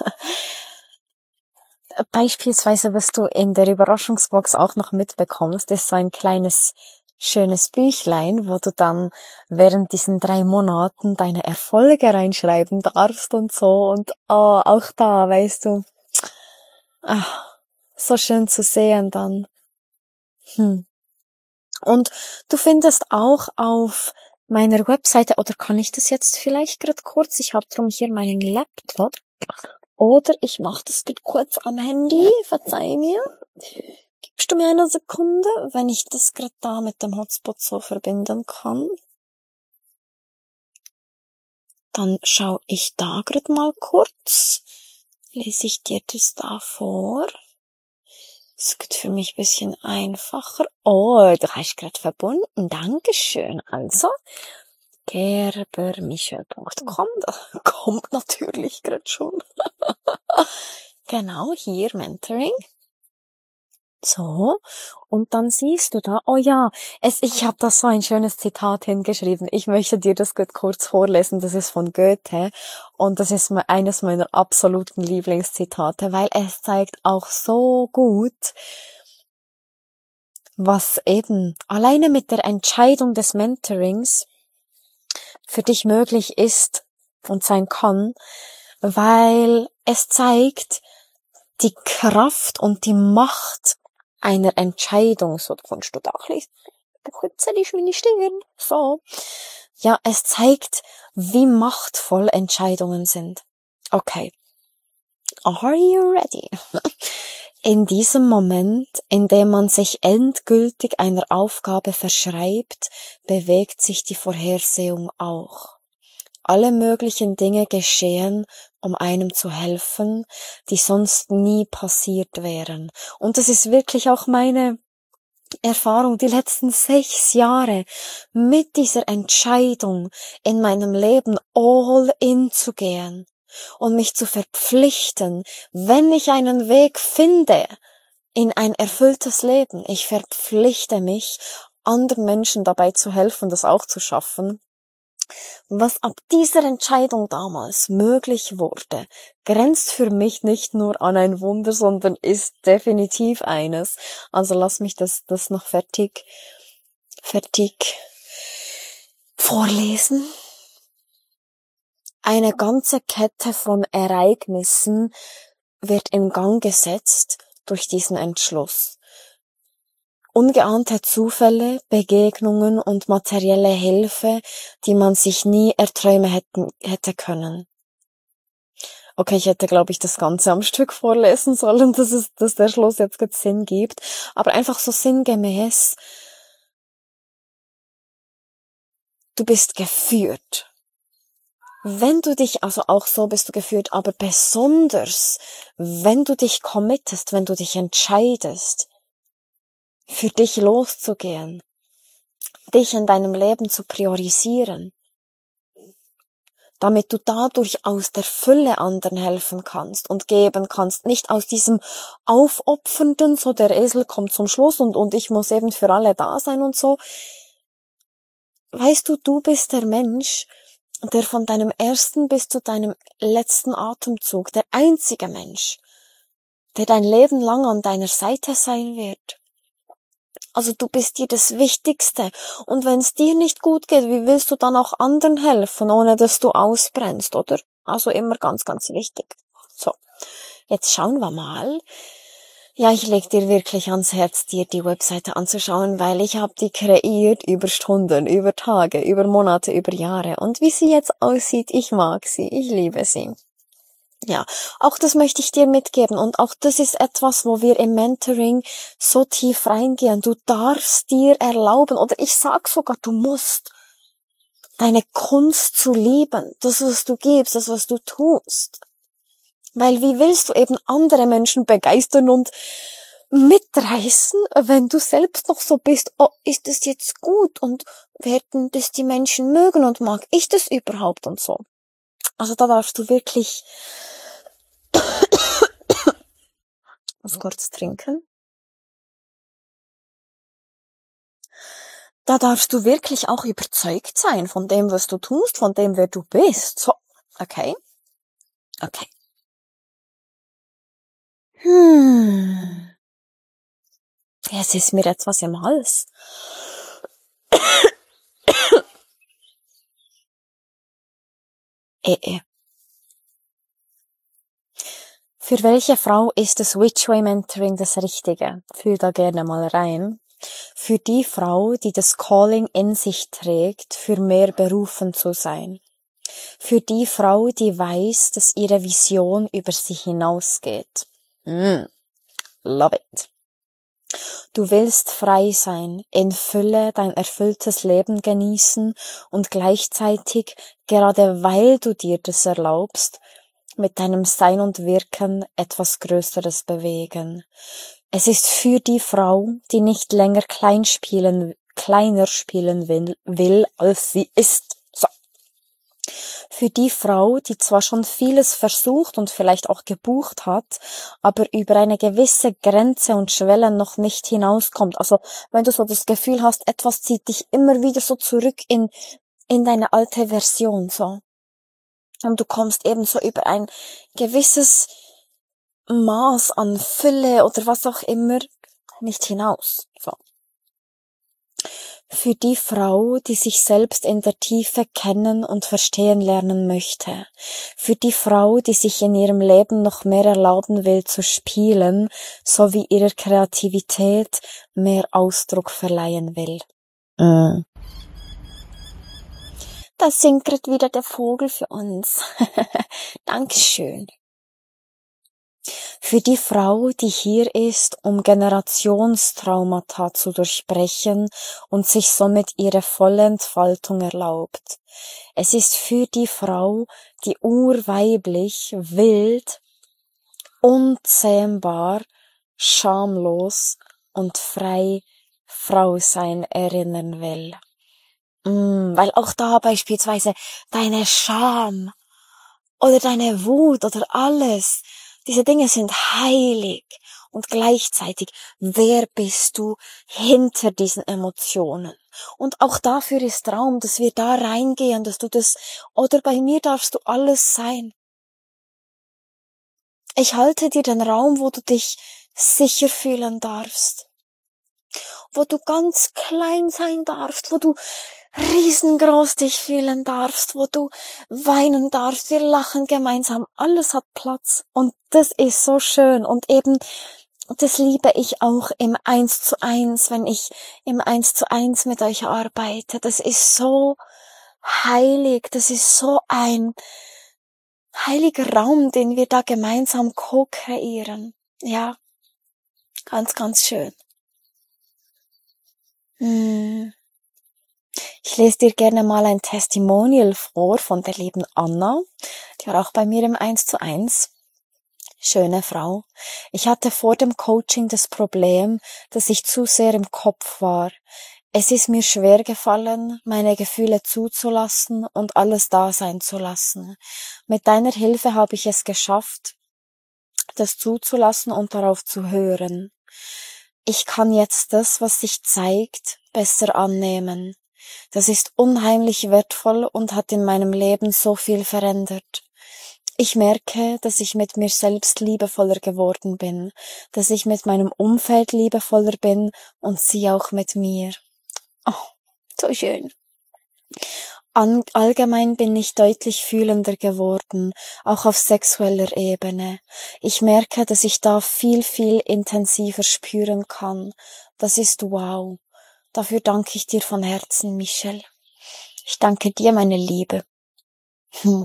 Beispielsweise, was du in der Überraschungsbox auch noch mitbekommst, ist so ein kleines, schönes Büchlein, wo du dann während diesen drei Monaten deine Erfolge reinschreiben darfst und so. Und oh, auch da, weißt du, ach, so schön zu sehen dann. Hm. Und du findest auch auf meiner Webseite, oder kann ich das jetzt vielleicht gerade kurz? Ich habe drum hier meinen Laptop. Oder ich mache das gerade kurz am Handy, verzeih mir. Gibst du mir eine Sekunde, wenn ich das gerade da mit dem Hotspot so verbinden kann? Dann schaue ich da gerade mal kurz. Lese ich dir das da vor. Das geht für mich ein bisschen einfacher. Oh, du hast gerade verbunden. Dankeschön. Also, gerbermichel punkt com. Da kommt natürlich gerade schon. Genau, hier Mentoring. So, und dann siehst du da, oh ja, es, ich habe da so ein schönes Zitat hingeschrieben. Ich möchte dir das gut kurz vorlesen. Das ist von Goethe und das ist eines meiner absoluten Lieblingszitate, weil es zeigt auch so gut, was eben alleine mit der Entscheidung des Mentorings für dich möglich ist und sein kann, weil es zeigt die Kraft und die Macht einer Entscheidung. So, da kannst du da ein bisschen, da ist meine Stirn. So. Ja, es zeigt, wie machtvoll Entscheidungen sind. Okay. Are you ready? In diesem Moment, in dem man sich endgültig einer Aufgabe verschreibt, bewegt sich die Vorhersehung auch. Alle möglichen Dinge geschehen, um einem zu helfen, die sonst nie passiert wären. Und das ist wirklich auch meine Erfahrung, die letzten sechs Jahre mit dieser Entscheidung in meinem Leben all in zu gehen und mich zu verpflichten, wenn ich einen Weg finde in ein erfülltes Leben. Ich verpflichte mich, anderen Menschen dabei zu helfen, das auch zu schaffen. Was ab dieser Entscheidung damals möglich wurde, grenzt für mich nicht nur an ein Wunder, sondern ist definitiv eines. Also lass mich das, das noch fertig, fertig vorlesen. Eine ganze Kette von Ereignissen wird in Gang gesetzt durch diesen Entschluss. Ungeahnte Zufälle, Begegnungen und materielle Hilfe, die man sich nie erträumen hätten, hätte können. Okay, ich hätte, glaube ich, das Ganze am Stück vorlesen sollen, dass es, dass der Schluss jetzt gut Sinn gibt. Aber einfach so sinngemäß. Du bist geführt. Wenn du dich, also auch so bist du geführt, aber besonders, wenn du dich committest, wenn du dich entscheidest, für dich loszugehen, dich in deinem Leben zu priorisieren, damit du dadurch aus der Fülle anderen helfen kannst und geben kannst, nicht aus diesem Aufopfernden, so der Esel kommt zum Schluss und, und ich muss eben für alle da sein und so. Weißt du, du bist der Mensch, der von deinem ersten bis zu deinem letzten Atemzug, der einzige Mensch, der dein Leben lang an deiner Seite sein wird. Also du bist dir das Wichtigste. Und wenn es dir nicht gut geht, wie willst du dann auch anderen helfen, ohne dass du ausbrennst, oder? Also immer ganz, ganz wichtig. So, jetzt schauen wir mal. Ja, ich leg dir wirklich ans Herz, dir die Webseite anzuschauen, weil ich habe die kreiert über Stunden, über Tage, über Monate, über Jahre. Und wie sie jetzt aussieht, ich mag sie, ich liebe sie. Ja, auch das möchte ich dir mitgeben und auch das ist etwas, wo wir im Mentoring so tief reingehen. Du darfst dir erlauben, oder ich sag sogar, du musst, deine Kunst zu lieben, das, was du gibst, das, was du tust. Weil wie willst du eben andere Menschen begeistern und mitreißen, wenn du selbst noch so bist, oh, ist das jetzt gut und werden das die Menschen mögen und mag ich das überhaupt und so. Also da darfst du wirklich was kurz trinken. Da darfst du wirklich auch überzeugt sein von dem, was du tust, von dem, wer du bist. So, okay. Okay. Hm. Jetzt ist mir etwas im Hals. eh, eh. Für welche Frau ist das Which-Way Mentoring das Richtige? Fühl da gerne mal rein. Für die Frau, die das Calling in sich trägt, für mehr berufen zu sein. Für die Frau, die weiß, dass ihre Vision über sie hinausgeht. Mm, love it. Du willst frei sein, in Fülle dein erfülltes Leben genießen und gleichzeitig, gerade weil du dir das erlaubst, mit deinem Sein und Wirken etwas Größeres bewegen. Es ist für die Frau, die nicht länger klein spielen, kleiner spielen will, will, als sie ist. So. Für die Frau, die zwar schon vieles versucht und vielleicht auch gebucht hat, aber über eine gewisse Grenze und Schwelle noch nicht hinauskommt. Also wenn du so das Gefühl hast, etwas zieht dich immer wieder so zurück in, in deine alte Version, so. Und du kommst eben so über ein gewisses Maß an Fülle oder was auch immer nicht hinaus, so. Für die Frau, die sich selbst in der Tiefe kennen und verstehen lernen möchte. Für die Frau, die sich in ihrem Leben noch mehr erlauben will zu spielen, sowie ihrer Kreativität mehr Ausdruck verleihen will. Mm. Da singt grad wieder der Vogel für uns. Dankeschön. Für die Frau, die hier ist, um Generationstraumata zu durchbrechen und sich somit ihre volle Entfaltung erlaubt. Es ist für die Frau, die urweiblich, wild, unzähmbar, schamlos und frei Frau sein erinnern will. Mm, weil auch da beispielsweise deine Scham oder deine Wut oder alles, diese Dinge sind heilig und gleichzeitig, wer bist du hinter diesen Emotionen? Und auch dafür ist Raum, dass wir da reingehen, dass du das, oder bei mir darfst du alles sein. Ich halte dir den Raum, wo du dich sicher fühlen darfst, wo du ganz klein sein darfst, wo du riesengroß dich fühlen darfst, wo du weinen darfst, wir lachen gemeinsam, alles hat Platz und das ist so schön und eben, das liebe ich auch im Eins zu Eins, wenn ich im Eins zu Eins mit euch arbeite, das ist so heilig, das ist so ein heiliger Raum, den wir da gemeinsam co-kreieren, ja, ganz, ganz schön. Hm. Ich lese dir gerne mal ein Testimonial vor von der lieben Anna. Die war auch bei mir im Eins zu Eins. Schöne Frau. Ich hatte vor dem Coaching das Problem, dass ich zu sehr im Kopf war. Es ist mir schwer gefallen, meine Gefühle zuzulassen und alles da sein zu lassen. Mit deiner Hilfe habe ich es geschafft, das zuzulassen und darauf zu hören. Ich kann jetzt das, was sich zeigt, besser annehmen. Das ist unheimlich wertvoll und hat in meinem Leben so viel verändert. Ich merke, dass ich mit mir selbst liebevoller geworden bin, dass ich mit meinem Umfeld liebevoller bin und sie auch mit mir. Oh, so schön. An, allgemein bin ich deutlich fühlender geworden, auch auf sexueller Ebene. Ich merke, dass ich da viel, viel intensiver spüren kann. Das ist wow. Dafür danke ich dir von Herzen, Michelle. Ich danke dir, meine Liebe. Hm.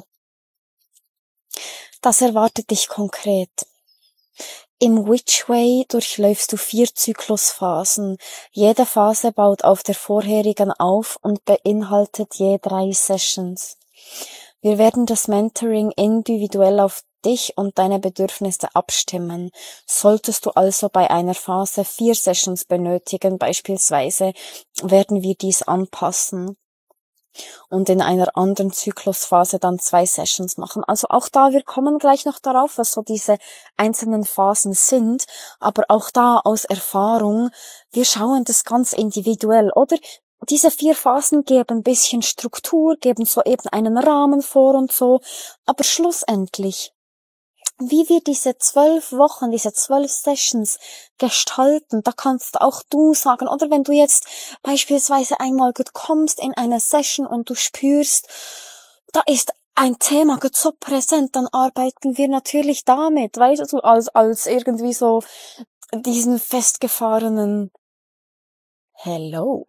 Das erwartet dich konkret. Im Which Way durchläufst du vier Zyklusphasen. Jede Phase baut auf der vorherigen auf und beinhaltet je drei Sessions. Wir werden das Mentoring individuell auf dich und deine Bedürfnisse abstimmen. Solltest du also bei einer Phase vier Sessions benötigen, beispielsweise, werden wir dies anpassen und in einer anderen Zyklusphase dann zwei Sessions machen. Also auch da, wir kommen gleich noch darauf, was so diese einzelnen Phasen sind, aber auch da aus Erfahrung, wir schauen das ganz individuell, oder? Diese vier Phasen geben ein bisschen Struktur, geben so eben einen Rahmen vor und so, aber schlussendlich, wie wir diese zwölf Wochen, diese zwölf Sessions gestalten, da kannst auch du sagen, oder wenn du jetzt beispielsweise einmal gut kommst in eine Session und du spürst, da ist ein Thema gut so präsent, dann arbeiten wir natürlich damit, weißt du, als, als irgendwie so diesen festgefahrenen Hello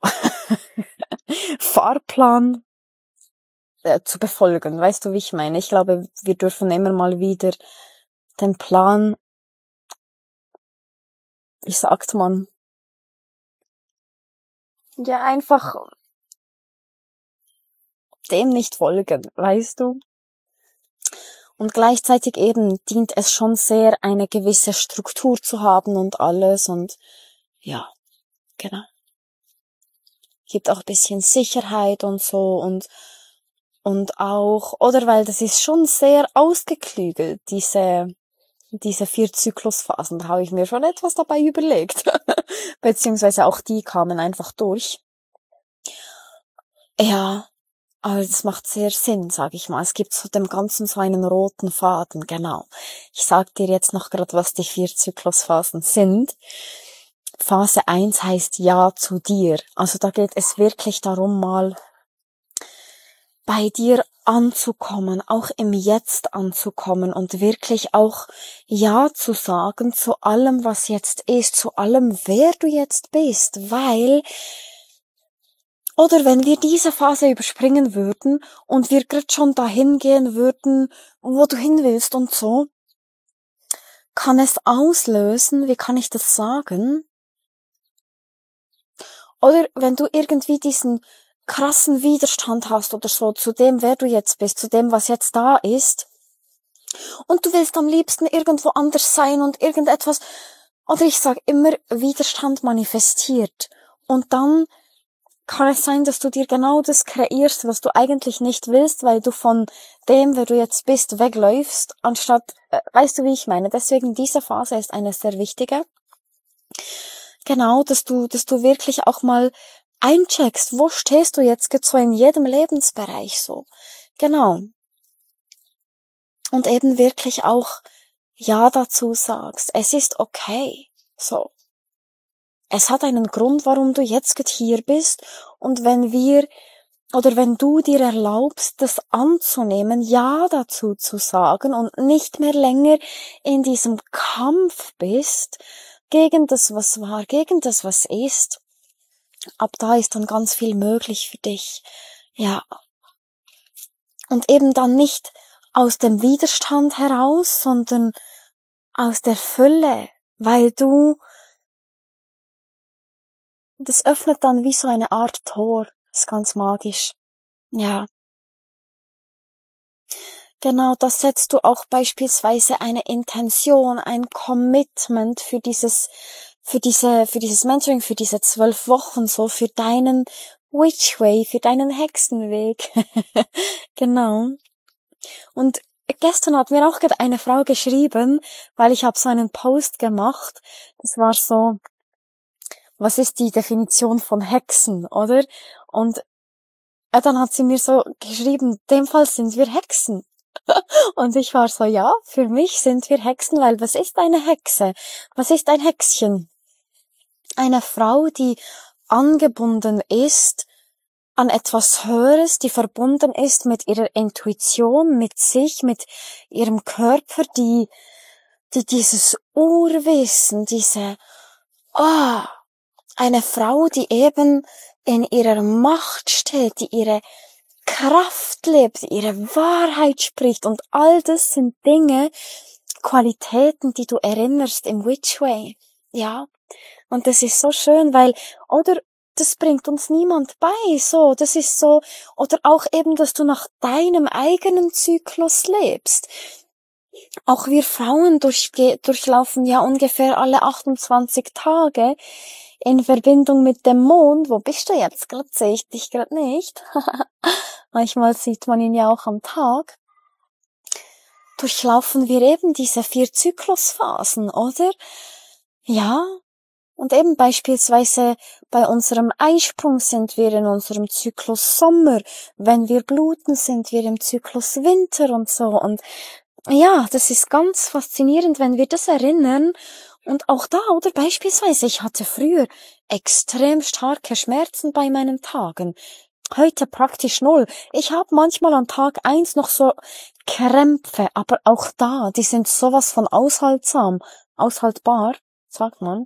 Fahrplan äh, zu befolgen, weißt du, wie ich meine? Ich glaube, wir dürfen immer mal wieder den Plan, wie sagt man, ja einfach dem nicht folgen, weißt du? Und gleichzeitig eben dient es schon sehr, eine gewisse Struktur zu haben und alles und ja, genau. Gibt auch ein bisschen Sicherheit und so und Und auch, oder weil das ist schon sehr ausgeklügelt, diese, diese vier Zyklusphasen. Da habe ich mir schon etwas dabei überlegt. Beziehungsweise auch die kamen einfach durch. Ja, aber das macht sehr Sinn, sage ich mal. Es gibt so dem Ganzen so einen roten Faden, genau. Ich sag dir jetzt noch gerade, was die vier Zyklusphasen sind. Phase eins heißt Ja zu dir. Also da geht es wirklich darum, mal bei dir anzukommen, auch im Jetzt anzukommen und wirklich auch Ja zu sagen zu allem, was jetzt ist, zu allem, wer du jetzt bist, weil, oder wenn wir diese Phase überspringen würden und wir gerade schon dahin gehen würden, wo du hin willst und so, kann es auslösen, wie kann ich das sagen? Oder wenn du irgendwie diesen krassen Widerstand hast oder so zu dem, wer du jetzt bist, zu dem, was jetzt da ist, und du willst am liebsten irgendwo anders sein und irgendetwas, oder ich sag immer, Widerstand manifestiert. Und dann kann es sein, dass du dir genau das kreierst, was du eigentlich nicht willst, weil du von dem, wer du jetzt bist, wegläufst, anstatt, äh, weißt du, wie ich meine? Deswegen diese Phase ist eine sehr wichtige. Genau, dass du, dass du wirklich auch mal eincheckst, wo stehst du jetzt so in jedem Lebensbereich so. Genau. Und eben wirklich auch Ja dazu sagst. Es ist okay. So. Es hat einen Grund, warum du jetzt gerade hier bist. Und wenn wir, oder wenn du dir erlaubst, das anzunehmen, Ja dazu zu sagen und nicht mehr länger in diesem Kampf bist, gegen das, was war, gegen das, was ist, ab da ist dann ganz viel möglich für dich. Ja. Und eben dann nicht aus dem Widerstand heraus, sondern aus der Fülle, weil du, das öffnet dann wie so eine Art Tor. Das ist ganz magisch. Ja. Genau, da setzt du auch beispielsweise eine Intention, ein Commitment für dieses, für diese, für dieses Mentoring, für diese zwölf Wochen, so für deinen Witch Way, für deinen Hexenweg. Genau. Und gestern hat mir auch gerade eine Frau geschrieben, weil ich habe so einen Post gemacht. Das war so, was ist die Definition von Hexen, oder? Und äh, dann hat sie mir so geschrieben, in dem Fall sind wir Hexen. Und ich war so, ja, für mich sind wir Hexen, weil was ist eine Hexe? Was ist ein Hexchen? Eine Frau, die angebunden ist an etwas Höheres, die verbunden ist mit ihrer Intuition, mit sich, mit ihrem Körper, die, die dieses Urwissen, diese, ah, oh, eine Frau, die eben in ihrer Macht steht, die ihre Kraft lebt, ihre Wahrheit spricht und all das sind Dinge, Qualitäten, die du erinnerst im Witch Way. Ja. Und das ist so schön, weil, oder das bringt uns niemand bei, so, das ist so, oder auch eben, dass du nach deinem eigenen Zyklus lebst. Auch wir Frauen durchge- durchlaufen ja ungefähr alle achtundzwanzig Tage in Verbindung mit dem Mond. Wo bist du jetzt? Gerade sehe ich dich gerade nicht. Manchmal sieht man ihn ja auch am Tag. Durchlaufen wir eben diese vier Zyklusphasen, oder? Ja. Und eben beispielsweise bei unserem Eisprung sind wir in unserem Zyklus Sommer. Wenn wir bluten, sind wir im Zyklus Winter und so. Und ja, das ist ganz faszinierend, wenn wir das erinnern. Und auch da, oder beispielsweise, ich hatte früher extrem starke Schmerzen bei meinen Tagen. Heute praktisch null. Ich habe manchmal an Tag eins noch so Krämpfe, aber auch da, die sind sowas von aushaltsam, aushaltbar, sagt man.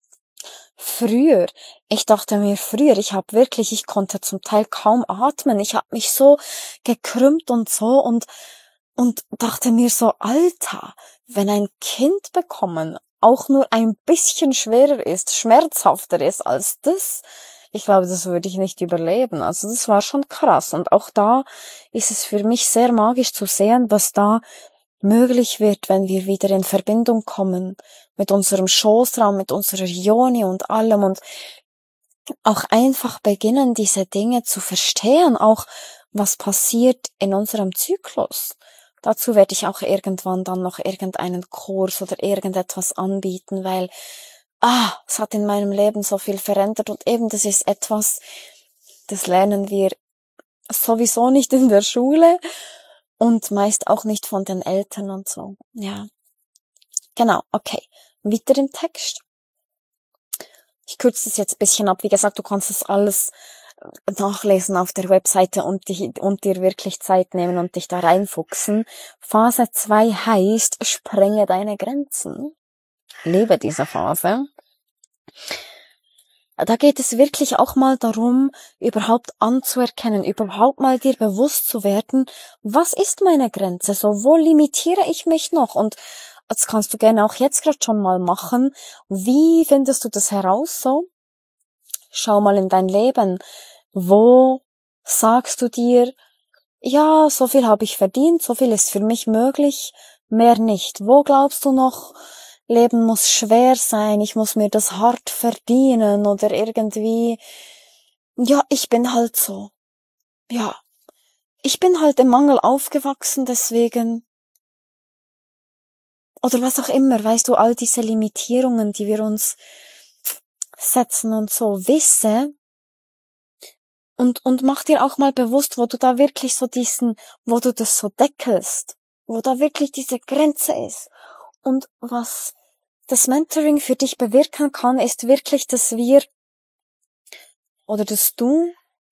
Früher, ich dachte mir früher, ich habe wirklich, ich konnte zum Teil kaum atmen, ich habe mich so gekrümmt und so und und dachte mir so, Alter, wenn ein Kind bekommen auch nur ein bisschen schwerer ist, schmerzhafter ist als das, ich glaube, das würde ich nicht überleben. Also das war schon krass und auch da ist es für mich sehr magisch zu sehen, was da möglich wird, wenn wir wieder in Verbindung kommen mit unserem Schoßraum, mit unserer Yoni und allem und auch einfach beginnen, diese Dinge zu verstehen, auch was passiert in unserem Zyklus. Dazu werde ich auch irgendwann dann noch irgendeinen Kurs oder irgendetwas anbieten, weil, ah, es hat in meinem Leben so viel verändert und eben das ist etwas, das lernen wir sowieso nicht in der Schule und meist auch nicht von den Eltern und so. Ja, genau, okay. Weiter im Text. Ich kürze das jetzt ein bisschen ab. Wie gesagt, du kannst das alles nachlesen auf der Webseite und, dich, und dir wirklich Zeit nehmen und dich da reinfuchsen. Phase zwei heißt, sprenge deine Grenzen. Liebe diese Phase. Da geht es wirklich auch mal darum, überhaupt anzuerkennen, überhaupt mal dir bewusst zu werden, was ist meine Grenze, so wo limitiere ich mich noch, und das kannst du gerne auch jetzt gerade schon mal machen. Wie findest du das heraus so? Schau mal in dein Leben, wo sagst du dir, ja, so viel habe ich verdient, so viel ist für mich möglich, mehr nicht. Wo glaubst du noch, Leben muss schwer sein, ich muss mir das hart verdienen oder irgendwie, ja, ich bin halt so. Ja, ich bin halt im Mangel aufgewachsen, deswegen, oder was auch immer, weißt du, all diese Limitierungen, die wir uns setzen und so, wisse, und, und mach dir auch mal bewusst, wo du da wirklich so diesen, wo du das so deckelst, wo da wirklich diese Grenze ist. Und was das Mentoring für dich bewirken kann, ist wirklich, dass wir, oder dass du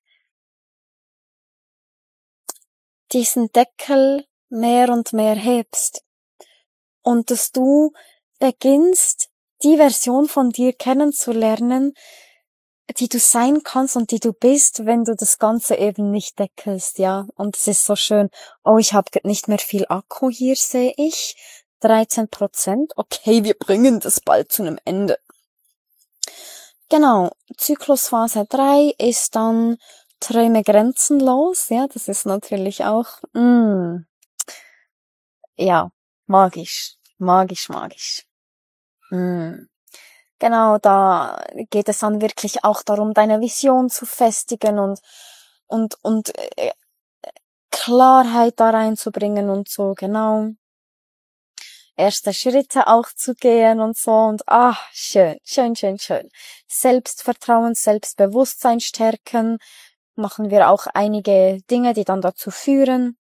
diesen Deckel mehr und mehr hebst. Und dass du beginnst, die Version von dir kennenzulernen, die du sein kannst und die du bist, wenn du das Ganze eben nicht deckelst, ja. Und es ist so schön. Oh, ich habe nicht mehr viel Akku hier, sehe ich. dreizehn Prozent. Okay, wir bringen das bald zu einem Ende. Genau. Zyklusphase drei ist dann Träume grenzenlos, ja. Das ist natürlich auch, mm, ja, magisch. Magisch, magisch. Mm. Genau, da geht es dann wirklich auch darum, deine Vision zu festigen und und und äh, Klarheit da reinzubringen und so, genau. Erste Schritte auch zu gehen und so und ah, schön, schön, schön, schön. Selbstvertrauen, Selbstbewusstsein stärken, machen wir auch einige Dinge, die dann dazu führen.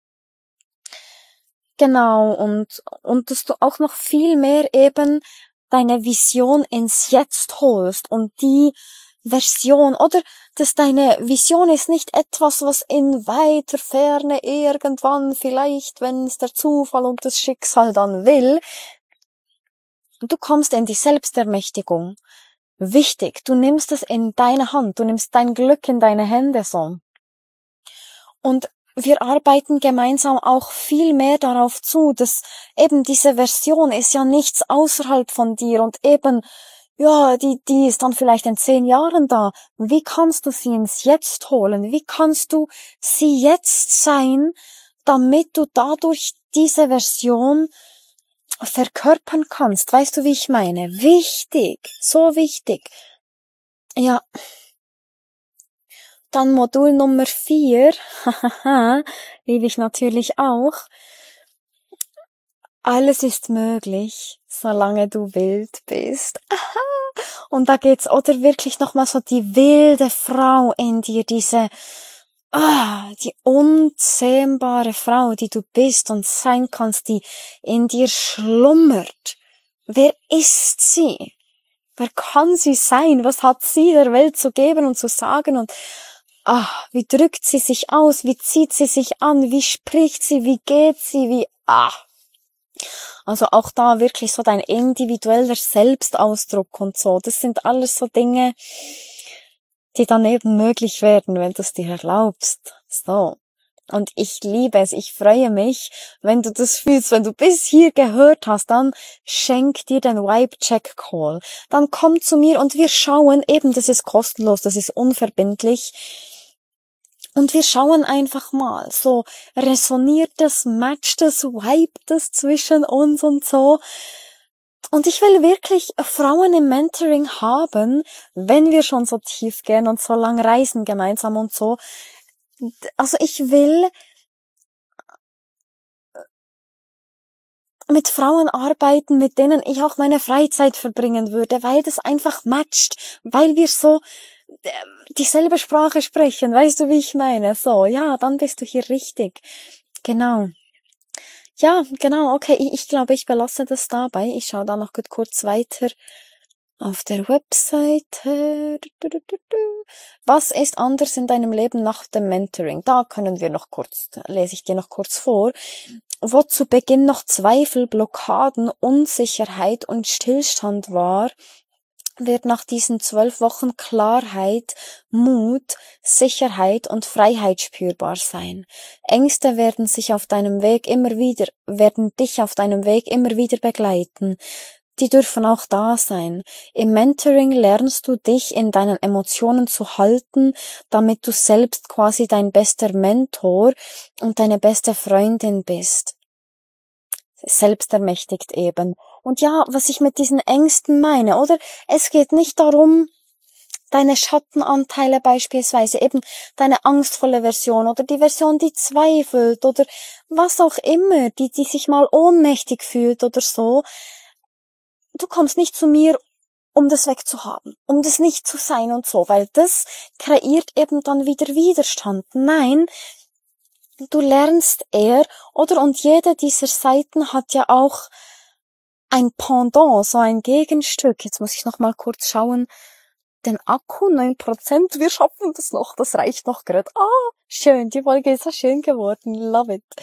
Genau, und und dass du auch noch viel mehr eben deine Vision ins Jetzt holst und die Version, oder dass deine Vision ist nicht etwas, was in weiter Ferne irgendwann vielleicht, wenn es der Zufall und das Schicksal dann will, du kommst in die Selbstermächtigung. Wichtig, du nimmst es in deine Hand, du nimmst dein Glück in deine Hände so. Und wir arbeiten gemeinsam auch viel mehr darauf zu, dass eben diese Version ist ja nichts außerhalb von dir und eben, ja, die, die ist dann vielleicht in zehn Jahren da. Wie kannst du sie ins Jetzt holen? Wie kannst du sie jetzt sein, damit du dadurch diese Version verkörpern kannst? Weißt du, wie ich meine? Wichtig, so wichtig. Ja. Dann Modul Nummer vier, hahaha, liebe ich natürlich auch. Alles ist möglich, solange du wild bist. Aha. Und da geht's, oder wirklich nochmal so die wilde Frau in dir, diese, ah, die unzähmbare Frau, die du bist und sein kannst, die in dir schlummert. Wer ist sie? Wer kann sie sein? Was hat sie der Welt zu geben und zu sagen? Und ah, wie drückt sie sich aus? Wie zieht sie sich an? Wie spricht sie? Wie geht sie? Wie, ah. Also auch da wirklich so dein individueller Selbstausdruck und so. Das sind alles so Dinge, die dann eben möglich werden, wenn du es dir erlaubst. So. Und ich liebe es, ich freue mich, wenn du das fühlst, wenn du bis hier gehört hast, dann schenk dir den Vibe-Check-Call. Dann komm zu mir und wir schauen, eben, das ist kostenlos, das ist unverbindlich. Und wir schauen einfach mal, so, resoniert das, matcht das, vibet das zwischen uns und so. Und ich will wirklich Frauen im Mentoring haben, wenn wir schon so tief gehen und so lang reisen gemeinsam und so, also ich will mit Frauen arbeiten, mit denen ich auch meine Freizeit verbringen würde, weil das einfach matcht, weil wir so äh, dieselbe Sprache sprechen, weißt du, wie ich meine? So, ja, dann bist du hier richtig. Genau. Ja, genau, okay, ich, ich glaube, ich belasse das dabei. Ich schaue da noch gut kurz weiter auf der Webseite. Was ist anders in deinem Leben nach dem Mentoring? Da können wir noch kurz, lese ich dir noch kurz vor. Wo zu Beginn noch Zweifel, Blockaden, Unsicherheit und Stillstand war, wird nach diesen zwölf Wochen Klarheit, Mut, Sicherheit und Freiheit spürbar sein. Ängste werden sich auf deinem Weg immer wieder, werden dich auf deinem Weg immer wieder begleiten. Die dürfen auch da sein. Im Mentoring lernst du dich in deinen Emotionen zu halten, damit du selbst quasi dein bester Mentor und deine beste Freundin bist. Selbstermächtigt eben. Und ja, was ich mit diesen Ängsten meine, oder? Es geht nicht darum, deine Schattenanteile beispielsweise, eben deine angstvolle Version oder die Version, die zweifelt oder was auch immer, die, die sich mal ohnmächtig fühlt oder so. Du kommst nicht zu mir, um das wegzuhaben, um das nicht zu sein und so, weil das kreiert eben dann wieder Widerstand. Nein, du lernst eher, oder? Und jede dieser Seiten hat ja auch ein Pendant, so ein Gegenstück. Jetzt muss ich noch mal kurz schauen. Den Akku, neun Prozent, wir schaffen das noch, das reicht noch gerade. Ah, schön, die Folge ist so schön geworden, love it.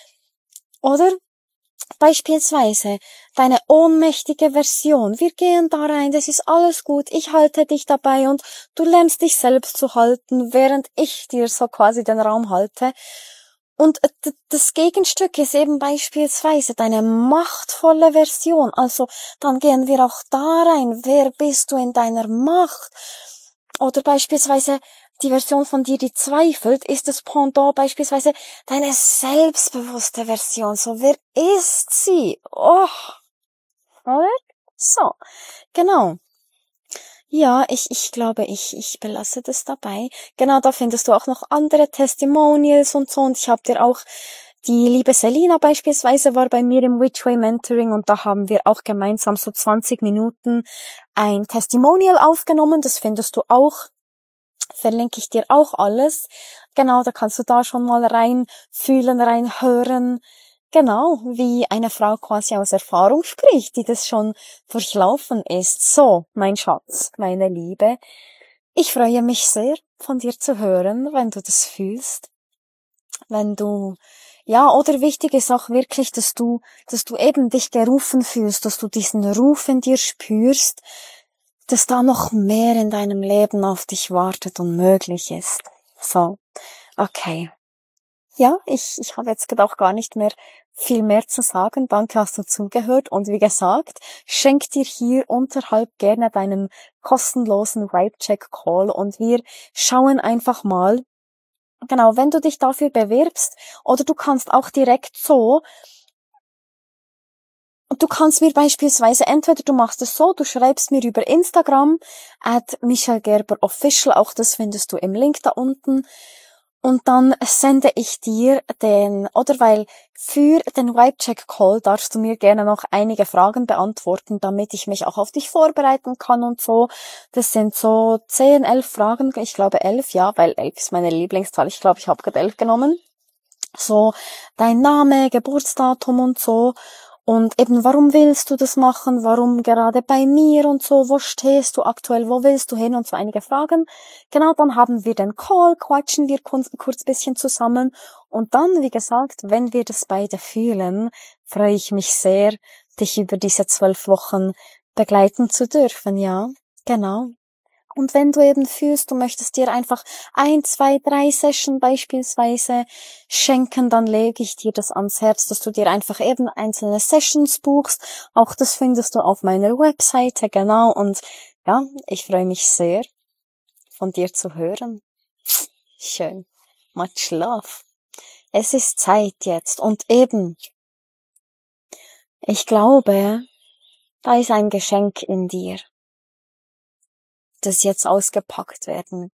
Oder? Beispielsweise deine ohnmächtige Version. Wir gehen da rein, das ist alles gut, ich halte dich dabei und du lernst dich selbst zu halten, während ich dir so quasi den Raum halte. Und das Gegenstück ist eben beispielsweise deine machtvolle Version. Also dann gehen wir auch da rein. Wer bist du in deiner Macht? Oder beispielsweise die Version von dir, die zweifelt, ist das Pendant beispielsweise deine selbstbewusste Version. So, wer ist sie? Oh, oder? So, genau. Ja, ich, ich glaube, ich, ich belasse das dabei. Genau, da findest du auch noch andere Testimonials und so. Und ich habe dir auch, die liebe Selina beispielsweise war bei mir im Whichway Mentoring und da haben wir auch gemeinsam so zwanzig Minuten ein Testimonial aufgenommen. Das findest du auch. Verlinke ich dir auch alles. Genau, da kannst du da schon mal reinfühlen, reinhören. Genau, wie eine Frau quasi aus Erfahrung spricht, die das schon durchlaufen ist. So, mein Schatz, meine Liebe, ich freue mich sehr, von dir zu hören, wenn du das fühlst. Wenn du, ja, oder wichtig ist auch wirklich, dass du, dass du eben dich gerufen fühlst, dass du diesen Ruf in dir spürst, dass da noch mehr in deinem Leben auf dich wartet und möglich ist. So, okay. Ja, ich, ich habe jetzt auch gar nicht mehr viel mehr zu sagen. Danke, hast du zugehört. Und wie gesagt, schenk dir hier unterhalb gerne deinen kostenlosen Vibe-Check-Call und wir schauen einfach mal, genau, wenn du dich dafür bewirbst oder du kannst auch direkt so, du kannst mir beispielsweise, entweder du machst es so, du schreibst mir über Instagram at Michelle Gerber Official, auch das findest du im Link da unten. Und dann sende ich dir den, oder weil für den Vibe-Check-Call darfst du mir gerne noch einige Fragen beantworten, damit ich mich auch auf dich vorbereiten kann und so. Das sind so zehn, elf Fragen, ich glaube elf, ja, weil elf ist meine Lieblingszahl. Ich glaube, ich habe gerade elf genommen. So, dein Name, Geburtsdatum und so. Und eben, warum willst du das machen? Warum gerade bei mir und so? Wo stehst du aktuell? Wo willst du hin? Und so einige Fragen. Genau, dann haben wir den Call, quatschen wir kurz, kurz bisschen zusammen. Und dann, wie gesagt, wenn wir das beide fühlen, freue ich mich sehr, dich über diese zwölf Wochen begleiten zu dürfen, ja. Genau. Und wenn du eben fühlst, du möchtest dir einfach ein, zwei, drei Session beispielsweise schenken, dann lege ich dir das ans Herz, dass du dir einfach eben einzelne Sessions buchst. Auch das findest du auf meiner Webseite, genau. Und ja, ich freue mich sehr, von dir zu hören. Schön. Much love. Es ist Zeit jetzt. Und eben, ich glaube, da ist ein Geschenk in dir, das jetzt ausgepackt werden